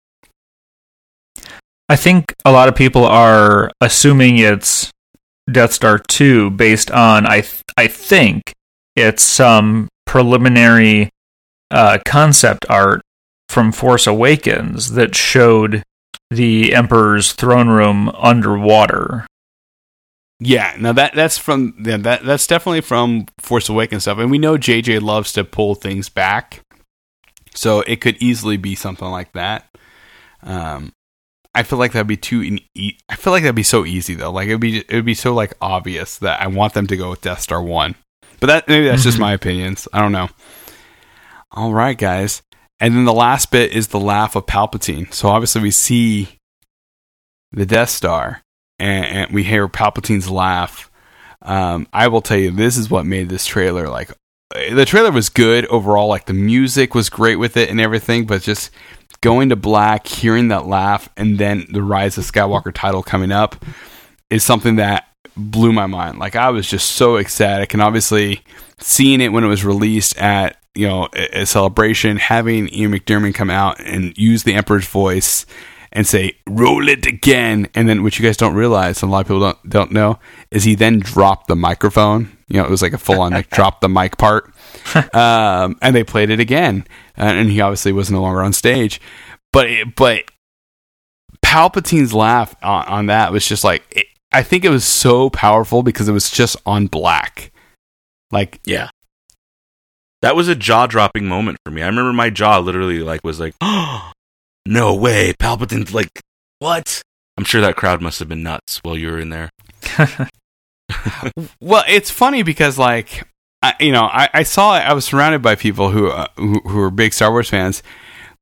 I think a lot of people are assuming it's Death Star two based on, I th- I think it's some preliminary uh, concept art from Force Awakens that showed the Emperor's throne room underwater. Yeah, now that that's from yeah, that that's definitely from Force Awakens stuff, and we know J J loves to pull things back, so it could easily be something like that. Um, I feel like that'd be too. In, I feel like that'd be so easy though. Like it'd be it would be so like obvious that I want them to go with Death Star one, but that maybe that's just my opinions. I don't know. All right, guys, and then the last bit is the laugh of Palpatine. So obviously we see the Death Star. And, and we hear Palpatine's laugh. Um, I will tell you, this is what made this trailer like. The trailer was good overall. Like the music was great with it and everything, but just going to black, hearing that laugh, and then the Rise of Skywalker title coming up is something that blew my mind. Like I was just so ecstatic, and obviously seeing it when it was released at you know a, a celebration, having Ian McDiarmid come out and use the Emperor's voice. And say, roll it again. And then, what you guys don't realize, and a lot of people don't don't know, is he then dropped the microphone. You know, it was like a full-on, like, drop the mic part. Um, and they played it again. Uh, and he obviously was no longer on stage. But but Palpatine's laugh on, on that was just like, it, I think it was so powerful because it was just on black. Like, yeah. That was a jaw-dropping moment for me. I remember my jaw literally, like, was like, oh, no way, Palpatine's like, what? I'm sure that crowd must have been nuts while you were in there. Well, it's funny because, like, I, you know, I, I saw, I was surrounded by people who, uh, who who were big Star Wars fans.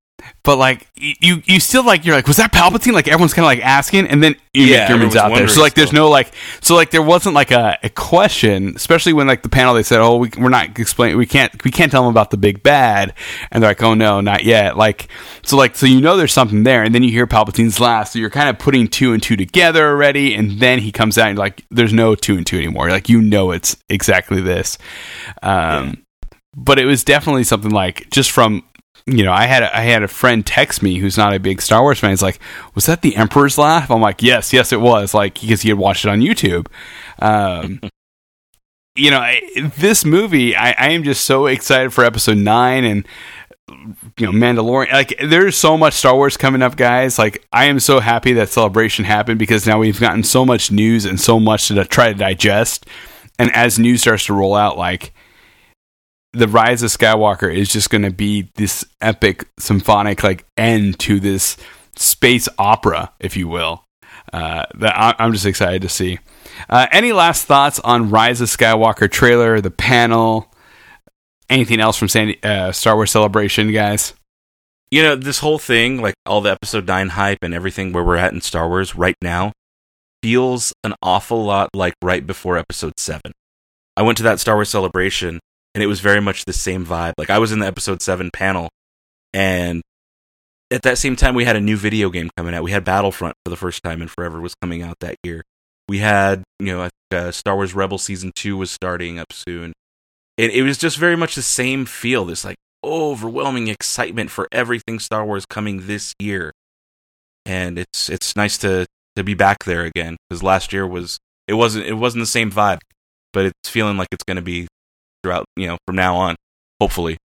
but like you you still like you're like, was that Palpatine? Like everyone's kind of like asking, and then Ian Yeah, McDiarmid's out there, so like there's still. no like so like there wasn't like a, a question, especially when like the panel they said, oh we, we're not explaining, we can't we can't tell them about the big bad, and they're like, oh no, not yet. Like so like so you know there's something there, and then you hear Palpatine's laugh, so you're kind of putting two and two together already, and then he comes out and like there's no two and two anymore. Like you know it's exactly this. Um, yeah. But it was definitely something like just from. You know, I had a, I had a friend text me who's not a big Star Wars fan. He's like, "Was that the Emperor's laugh?" I'm like, "Yes, yes, it was." Like because he had watched it on YouTube. Um, you know, I, this movie, I, I am just so excited for Episode Nine and you know Mandalorian. Like, there's so much Star Wars coming up, guys. Like, I am so happy that Celebration happened because now we've gotten so much news and so much to try to digest. And as news starts to roll out, like. The Rise of Skywalker is just going to be this epic symphonic like end to this space opera, if you will. Uh, that I'm just excited to see. Uh, any last thoughts on Rise of Skywalker trailer, the panel, anything else from San, uh, Star Wars Celebration, guys? You know, this whole thing, like all the Episode nine hype and everything where we're at in Star Wars right now, feels an awful lot like right before Episode seven. I went to that Star Wars Celebration. And it was very much the same vibe. Like, I was in the Episode seven panel, and at that same time, we had a new video game coming out. We had Battlefront for the first time in forever was coming out that year. We had, you know, I think, uh, Star Wars Rebels Season two was starting up soon. And it was just very much the same feel, this, like, overwhelming excitement for everything Star Wars coming this year. And it's it's nice to, to be back there again, because last year was, it wasn't, it wasn't the same vibe, but it's feeling like it's going to be throughout, you know, from now on, hopefully.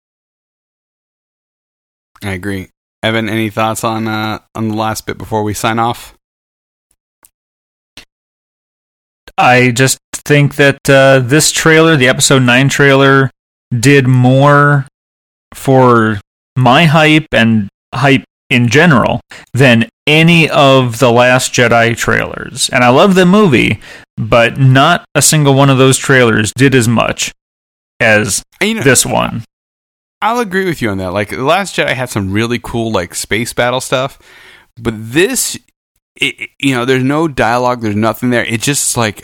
I agree. Evan, any thoughts on uh, on the last bit before we sign off? I just think that uh, this trailer, the Episode nine trailer, did more for my hype and hype in general than any of the Last Jedi trailers. And I love the movie, but not a single one of those trailers did as much as you know, this one. I'll agree with you on that. Like, The Last Jedi had some really cool, like, space battle stuff, but this, it, you know, there's no dialogue, there's nothing there. It just, like,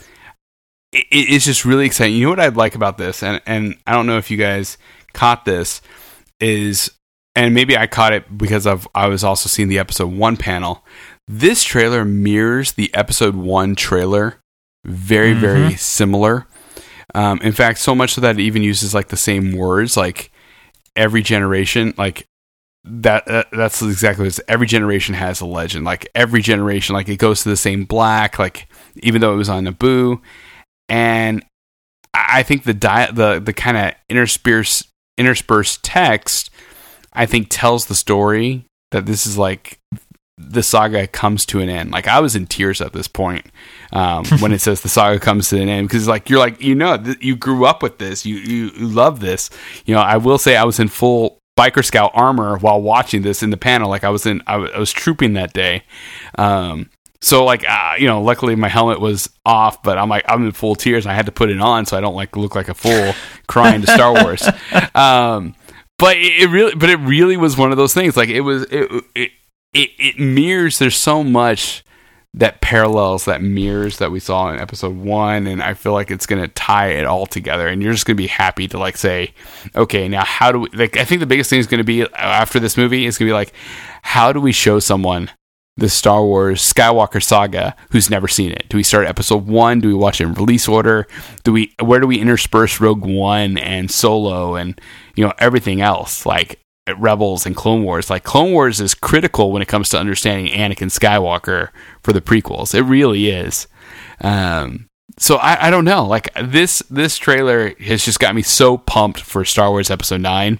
it, it's just really exciting. You know what I'd like about this, and, and I don't know if you guys caught this, is, and maybe I caught it because of I was also seeing the Episode one panel. This trailer mirrors the Episode one trailer very, mm-hmm. very similar. Um, in fact, so much so that it even uses like the same words, like every generation, like that, that that's exactly what it is. Every generation has a legend, like every generation, like it goes to the same black, like even though it was on Naboo. And I think the di- the, the kind of interspersed, interspersed text, I think tells the story that this is like the saga comes to an end. Like I was in tears at this point um, when it says the saga comes to an end, because like you're like you know th- you grew up with this, you, you you love this. You know, I will say I was in full biker scout armor while watching this in the panel. Like I was in I, w- I was trooping that day. Um, so like uh, you know, luckily my helmet was off, but I'm like I'm in full tears. And I had to put it on so I don't like look like a fool crying to Star Wars. Um, but it, it really, but it really was one of those things. Like it was it. it It, it mirrors, there's so much that parallels, that mirrors that we saw in Episode one, and I feel like it's going to tie it all together, and you're just going to be happy to like say, okay, now how do we, like, I think the biggest thing is going to be, after this movie, is going to be like, how do we show someone the Star Wars Skywalker saga who's never seen it? Do we start at Episode one? Do we watch it in release order? Do we, where do we intersperse Rogue One and Solo and, you know, everything else? Like, Rebels and Clone Wars. Like Clone Wars is critical when it comes to understanding Anakin Skywalker for the prequels. It really is. Um, so I, I don't know. Like this this trailer has just got me so pumped for Star Wars Episode nine.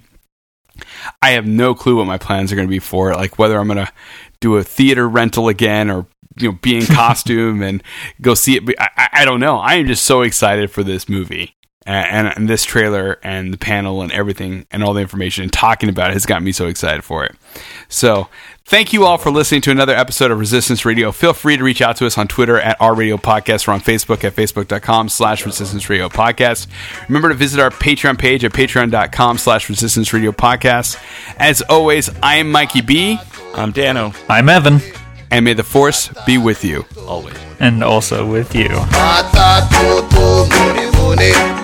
I have no clue what my plans are going to be for it. Like whether I'm going to do a theater rental again or you know be in costume and go see it. I, I don't know. I am just so excited for this movie. And, and this trailer and the panel and everything and all the information and talking about it has got me so excited for it. So thank you all for listening to another episode of Resistance Radio. Feel free to reach out to us on Twitter at R Radio Podcast or on Facebook at facebook.com slash Resistance Radio Podcast. Remember to visit our Patreon page at patreon.com slash Resistance Radio Podcast. As always, I am Mikey B. I'm Dano. I'm Evan. And may the Force be with you. Always. And also with you. Mata, toto, mune, mune.